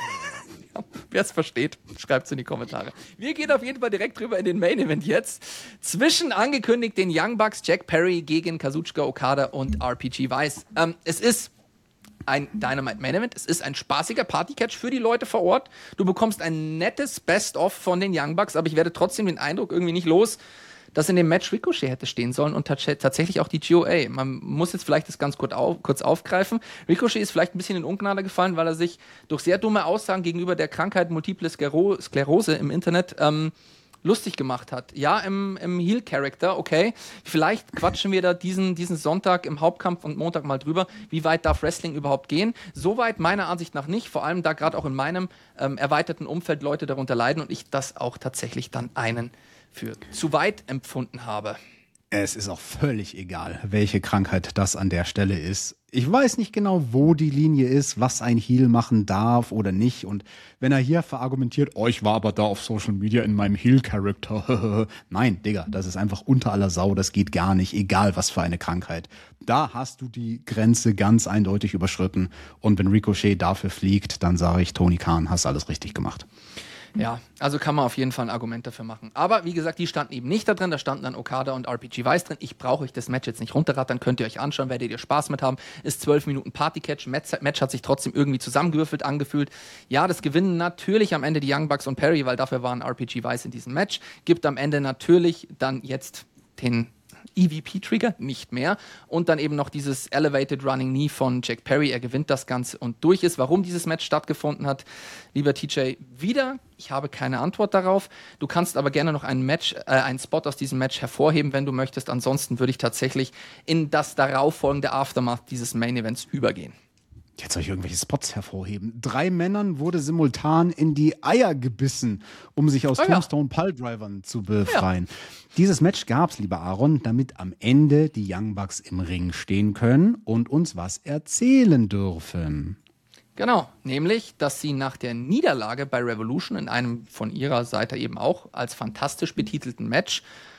Wer es versteht, schreibt es in die Kommentare. Wir gehen auf jeden Fall direkt rüber in den Main Event jetzt. Zwischen angekündigt den Young Bucks, Jack Perry gegen Kazuchika Okada und RPG Vice. Es ist ein Dynamite Main Event. Es ist ein spaßiger Partycatch für die Leute vor Ort. Du bekommst ein nettes Best-of von den Young Bucks, aber ich werde trotzdem den Eindruck irgendwie nicht los, dass in dem Match Ricochet hätte stehen sollen und tatsächlich auch die GOA. Man muss jetzt vielleicht das ganz kurz aufgreifen. Ricochet ist vielleicht ein bisschen in Ungnade gefallen, weil er sich durch sehr dumme Aussagen gegenüber der Krankheit Multiple Sklerose im Internet lustig gemacht hat. Ja, im Heel-Character, okay. Vielleicht quatschen wir da diesen Sonntag im Hauptkampf und Montag mal drüber, wie weit darf Wrestling überhaupt gehen. Soweit meiner Ansicht nach nicht, vor allem da gerade auch in meinem erweiterten Umfeld Leute darunter leiden und ich das auch tatsächlich dann einen für zu weit empfunden habe. Es ist auch völlig egal, welche Krankheit das an der Stelle ist. Ich weiß nicht genau, wo die Linie ist, was ein Heel machen darf oder nicht. Und wenn er hier verargumentiert, oh, ich war aber da auf Social Media in meinem Heel-Charakter. Nein, Digga, das ist einfach unter aller Sau, das geht gar nicht, egal was für eine Krankheit. Da hast du die Grenze ganz eindeutig überschritten. Und wenn Ricochet dafür fliegt, dann sage ich, Tony Khan, hast alles richtig gemacht. Ja, also kann man auf jeden Fall ein Argument dafür machen. Aber wie gesagt, die standen eben nicht da drin, da standen dann Okada und RPG Vice drin. Ich brauche euch das Match jetzt nicht runterrattern, könnt ihr euch anschauen, werdet ihr Spaß mit haben. Ist 12 Minuten Partycatch, Match hat sich trotzdem irgendwie zusammengewürfelt angefühlt. Ja, das gewinnen natürlich am Ende die Young Bucks und Perry, weil dafür waren RPG Vice in diesem Match. Gibt am Ende natürlich dann jetzt den EVP-Trigger, nicht mehr. Und dann eben noch dieses Elevated Running Knee von Jack Perry. Er gewinnt das Ganze und durch ist. Warum dieses Match stattgefunden hat, lieber TJ, wieder, ich habe keine Antwort darauf. Du kannst aber gerne noch einen Spot aus diesem Match hervorheben, wenn du möchtest. Ansonsten würde ich tatsächlich in das darauffolgende Aftermath dieses Main Events übergehen. Jetzt soll ich irgendwelche Spots hervorheben. 3 Männern wurde simultan in die Eier gebissen, um sich aus Tombstone Piledrivern zu befreien. Ja. Dieses Match gab's, lieber Aaron, damit am Ende die Young Bucks im Ring stehen können und uns was erzählen dürfen. Genau, nämlich, dass sie nach der Niederlage bei Revolution in einem von ihrer Seite eben auch als fantastisch betitelten Match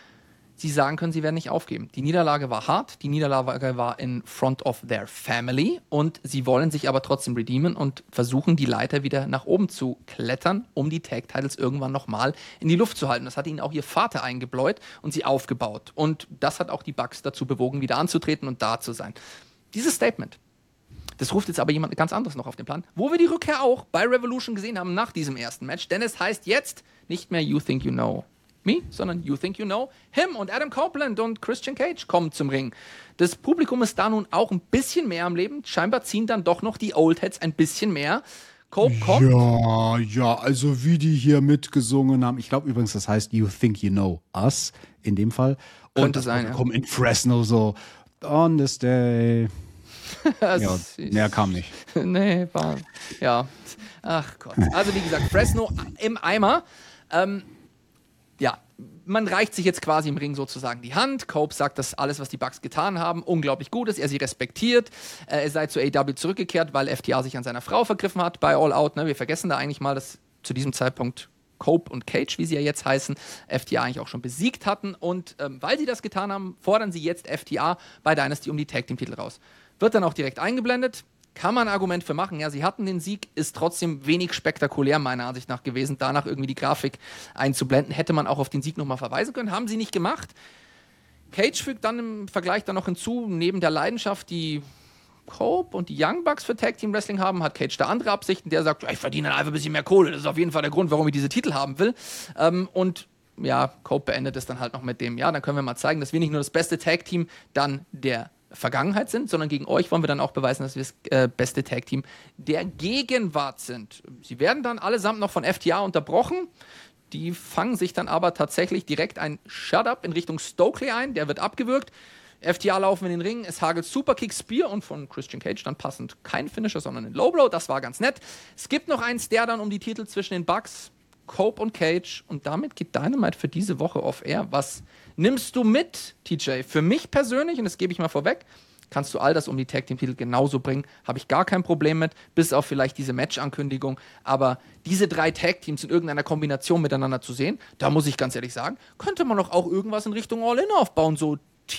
sie sagen können, sie werden nicht aufgeben. Die Niederlage war hart, die Niederlage war in front of their family und sie wollen sich aber trotzdem redeemen und versuchen, die Leiter wieder nach oben zu klettern, um die Tag-Titles irgendwann nochmal in die Luft zu halten. Das hat ihnen auch ihr Vater eingebläut und sie aufgebaut. Und das hat auch die Bucks dazu bewogen, wieder anzutreten und da zu sein. Dieses Statement, das ruft jetzt aber jemand ganz anderes noch auf den Plan, wo wir die Rückkehr auch bei Revolution gesehen haben nach diesem ersten Match, denn es heißt jetzt nicht mehr You Think You Know Me, sondern You Think You Know Him und Adam Copeland und Christian Cage kommen zum Ring. Das Publikum ist da nun auch ein bisschen mehr am Leben. Scheinbar ziehen dann doch noch die Old Heads ein bisschen mehr. Cope kommt. Ja, also wie die hier mitgesungen haben. Ich glaube übrigens, das heißt You Think You Know Us in dem Fall. Könnte sein, Publikum in Fresno so On this day. Ja, mehr kam nicht. Nee, war, ja. Ach Gott. Also wie gesagt, Fresno im Eimer. Ja, man reicht sich jetzt quasi im Ring sozusagen die Hand. Cope sagt, dass alles, was die Bucks getan haben, unglaublich gut ist. Er sie respektiert. Er sei zu AEW zurückgekehrt, weil FTA sich an seiner Frau vergriffen hat bei All Out. Ne? Wir vergessen da eigentlich mal, dass zu diesem Zeitpunkt Cope und Cage, wie sie ja jetzt heißen, FTA eigentlich auch schon besiegt hatten. Und weil sie das getan haben, fordern sie jetzt FTA bei Dynasty um die Tag-Team-Titel raus. Wird dann auch direkt eingeblendet. Kann man ein Argument für machen. Ja, sie hatten den Sieg, ist trotzdem wenig spektakulär meiner Ansicht nach gewesen. Danach irgendwie die Grafik einzublenden, hätte man auch auf den Sieg nochmal verweisen können. Haben sie nicht gemacht. Cage fügt dann im Vergleich dann noch hinzu, neben der Leidenschaft, die Cope und die Young Bucks für Tag Team Wrestling haben, hat Cage da andere Absichten. Der sagt, ich verdiene einfach ein bisschen mehr Kohle. Das ist auf jeden Fall der Grund, warum ich diese Titel haben will. Und ja, Cope beendet es dann halt noch mit dem, ja, dann können wir mal zeigen, dass wir nicht nur das beste Tag Team dann der Vergangenheit sind, sondern gegen euch wollen wir dann auch beweisen, dass wir das beste Tag Team der Gegenwart sind. Sie werden dann allesamt noch von FTA unterbrochen. Die fangen sich dann aber tatsächlich direkt ein Shut-Up in Richtung Stokely ein. Der wird abgewürgt. FTA laufen in den Ring. Es hagelt Superkick, Spear und von Christian Cage dann passend kein Finisher, sondern ein Low-Blow. Das war ganz nett. Es gibt noch einen Stare dann um die Titel zwischen den Bucks, Cope und Cage. Und damit geht Dynamite für diese Woche off-air. Was nimmst du mit, TJ? Für mich persönlich, und das gebe ich mal vorweg, kannst du all das um die Tag-Team-Titel genauso bringen. Habe ich gar kein Problem mit, bis auf vielleicht diese Match-Ankündigung. Aber diese 3 Tag-Teams in irgendeiner Kombination miteinander zu sehen, da muss ich ganz ehrlich sagen, könnte man doch auch irgendwas in Richtung All-In aufbauen. So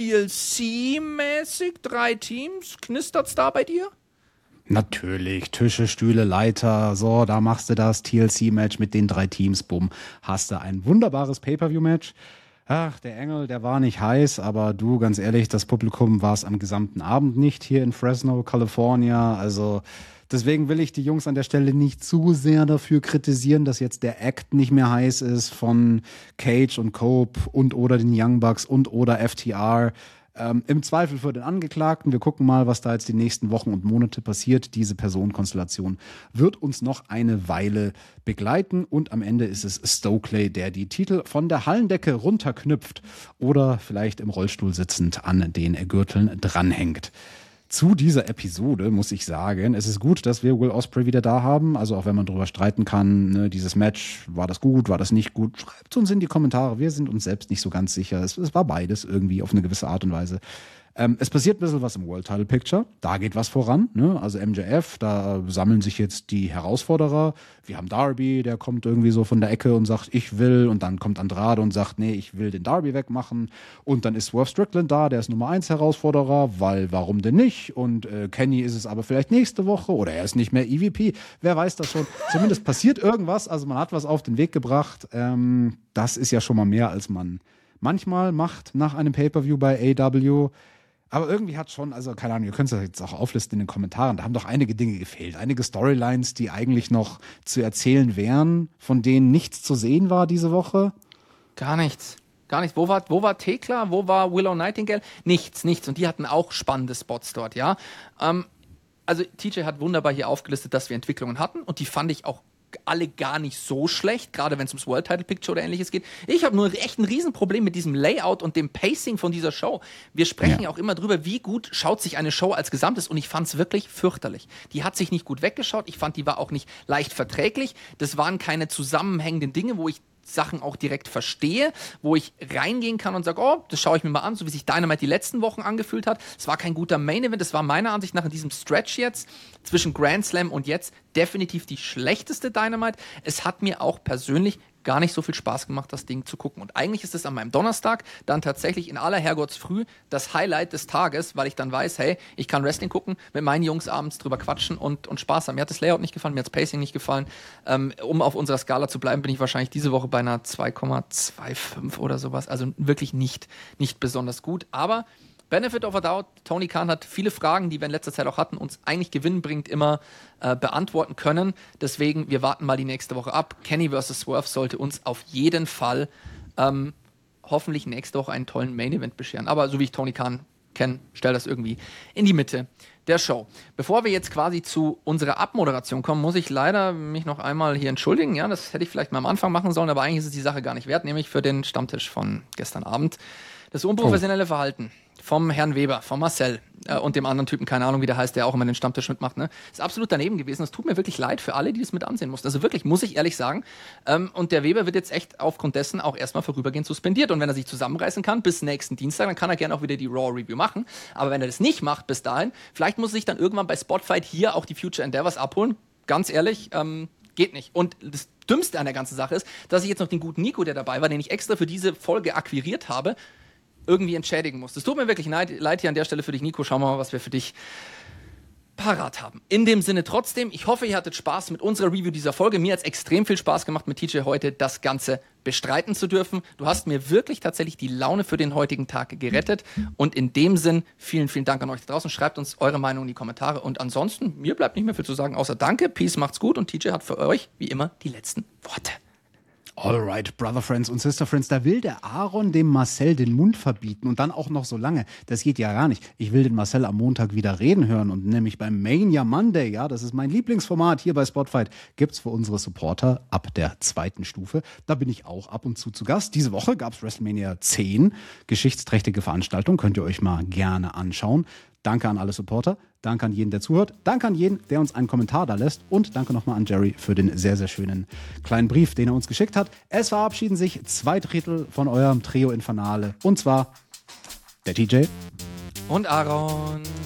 TLC-mäßig, 3 Teams. Knistert's da bei dir? Natürlich, Tische, Stühle, Leiter, so, da machst du das TLC-Match mit den 3 Teams, bumm, hast du ein wunderbares Pay-Per-View-Match. Ach, der Engel, der war nicht heiß, aber du, ganz ehrlich, das Publikum war es am gesamten Abend nicht hier in Fresno, California. Also deswegen will ich die Jungs an der Stelle nicht zu sehr dafür kritisieren, dass jetzt der Act nicht mehr heiß ist von Cage und Cope und oder den Young Bucks und oder FTR. Im Zweifel für den Angeklagten. Wir gucken mal, was da jetzt die nächsten Wochen und Monate passiert. Diese Personenkonstellation wird uns noch eine Weile begleiten und am Ende ist es Stokely, der die Titel von der Hallendecke runterknüpft oder vielleicht im Rollstuhl sitzend an den Gürteln dranhängt. Zu dieser Episode muss ich sagen, es ist gut, dass wir Will Ospreay wieder da haben. Also auch wenn man darüber streiten kann, ne, dieses Match, war das gut, war das nicht gut? Schreibt uns in die Kommentare. Wir sind uns selbst nicht so ganz sicher. Es war beides irgendwie auf eine gewisse Art und Weise. Es passiert ein bisschen was im World Title Picture. Da geht was voran. Ne? Also MJF, da sammeln sich jetzt die Herausforderer. Wir haben Darby, der kommt irgendwie so von der Ecke und sagt, ich will. Und dann kommt Andrade und sagt, nee, ich will den Darby wegmachen. Und dann ist Swerve Strickland da, der ist Nummer 1 Herausforderer, weil warum denn nicht? Und Kenny ist es aber vielleicht nächste Woche oder er ist nicht mehr EVP. Wer weiß das schon? Zumindest passiert irgendwas. Also man hat was auf den Weg gebracht. Das ist ja schon mal mehr, als man manchmal macht nach einem Pay-Per-View bei AEW. Aber irgendwie hat schon, also keine Ahnung, ihr könnt es jetzt auch auflisten in den Kommentaren, da haben doch einige Dinge gefehlt. Einige Storylines, die eigentlich noch zu erzählen wären, von denen nichts zu sehen war diese Woche. Gar nichts. Gar nichts. Wo war Thekla? Wo war Willow Nightingale? Nichts. Und die hatten auch spannende Spots dort, ja. Also TJ hat wunderbar hier aufgelistet, dass wir Entwicklungen hatten und die fand ich auch alle gar nicht so schlecht, gerade wenn es ums World Title Picture oder ähnliches geht. Ich habe nur echt ein Riesenproblem mit diesem Layout und dem Pacing von dieser Show. Wir sprechen ja auch immer drüber, wie gut schaut sich eine Show als Gesamtes und ich fand es wirklich fürchterlich. Die hat sich nicht gut weggeschaut, ich fand, die war auch nicht leicht verträglich. Das waren keine zusammenhängenden Dinge, wo ich Sachen auch direkt verstehe, wo ich reingehen kann und sage, oh, das schaue ich mir mal an, so wie sich Dynamite die letzten Wochen angefühlt hat. Es war kein guter Main-Event, es war meiner Ansicht nach in diesem Stretch jetzt zwischen Grand Slam und jetzt definitiv die schlechteste Dynamite. Es hat mir auch persönlich gar nicht so viel Spaß gemacht, das Ding zu gucken. Und eigentlich ist es an meinem Donnerstag dann tatsächlich in aller Herrgottsfrüh das Highlight des Tages, weil ich dann weiß, hey, ich kann Wrestling gucken, mit meinen Jungs abends drüber quatschen und Spaß haben. Mir hat das Layout nicht gefallen, mir hat das Pacing nicht gefallen. Um auf unserer Skala zu bleiben, bin ich wahrscheinlich diese Woche bei einer 2,25 oder sowas. Also wirklich nicht besonders gut. Aber Benefit of a Doubt, Tony Khan hat viele Fragen, die wir in letzter Zeit auch hatten, uns eigentlich gewinnbringend immer beantworten können. Deswegen, wir warten mal die nächste Woche ab. Kenny vs. Swerve sollte uns auf jeden Fall hoffentlich nächste Woche einen tollen Main-Event bescheren. Aber so wie ich Tony Khan kenne, stell das irgendwie in die Mitte der Show. Bevor wir jetzt quasi zu unserer Abmoderation kommen, muss ich leider mich noch einmal hier entschuldigen. Ja, das hätte ich vielleicht mal am Anfang machen sollen, aber eigentlich ist es die Sache gar nicht wert, nämlich für den Stammtisch von gestern Abend. Das unprofessionelle Verhalten vom Herrn Weber, von Marcel und dem anderen Typen, keine Ahnung, wie der heißt, der auch immer den Stammtisch mitmacht, ne? Ist absolut daneben gewesen. Es tut mir wirklich leid für alle, die das mit ansehen mussten. Also wirklich, muss ich ehrlich sagen. Und der Weber wird jetzt echt aufgrund dessen auch erstmal vorübergehend suspendiert. Und wenn er sich zusammenreißen kann bis nächsten Dienstag, dann kann er gerne auch wieder die Raw-Review machen. Aber wenn er das nicht macht bis dahin, vielleicht muss er sich dann irgendwann bei Spotfight hier auch die Future Endeavors abholen. Ganz ehrlich, geht nicht. Und das Dümmste an der ganzen Sache ist, dass ich jetzt noch den guten Nico, der dabei war, den ich extra für diese Folge akquiriert habe, irgendwie entschädigen muss. Das tut mir wirklich leid hier an der Stelle für dich, Nico. Schauen wir mal, was wir für dich parat haben. In dem Sinne trotzdem, ich hoffe, ihr hattet Spaß mit unserer Review dieser Folge. Mir hat es extrem viel Spaß gemacht, mit TJ heute das Ganze bestreiten zu dürfen. Du hast mir wirklich tatsächlich die Laune für den heutigen Tag gerettet. Und in dem Sinn, vielen, vielen Dank an euch da draußen. Schreibt uns eure Meinung in die Kommentare. Und ansonsten, mir bleibt nicht mehr viel zu sagen, außer Danke, Peace, macht's gut. Und TJ hat für euch, wie immer, die letzten Worte. Alright, Brother Friends und Sister Friends, da will der Aaron dem Marcel den Mund verbieten und dann auch noch so lange. Das geht ja gar nicht. Ich will den Marcel am Montag wieder reden hören und nämlich beim Mania Monday, ja, das ist mein Lieblingsformat hier bei Spotfight, gibt's für unsere Supporter ab der 2. Stufe. Da bin ich auch ab und zu Gast. Diese Woche gab's WrestleMania 10, geschichtsträchtige Veranstaltung, könnt ihr euch mal gerne anschauen. Danke an alle Supporter, danke an jeden, der zuhört, danke an jeden, der uns einen Kommentar da lässt und danke nochmal an Jerry für den sehr, sehr schönen kleinen Brief, den er uns geschickt hat. Es verabschieden sich 2 Drittel von eurem Trio Infernale und zwar der TJ und Aaron.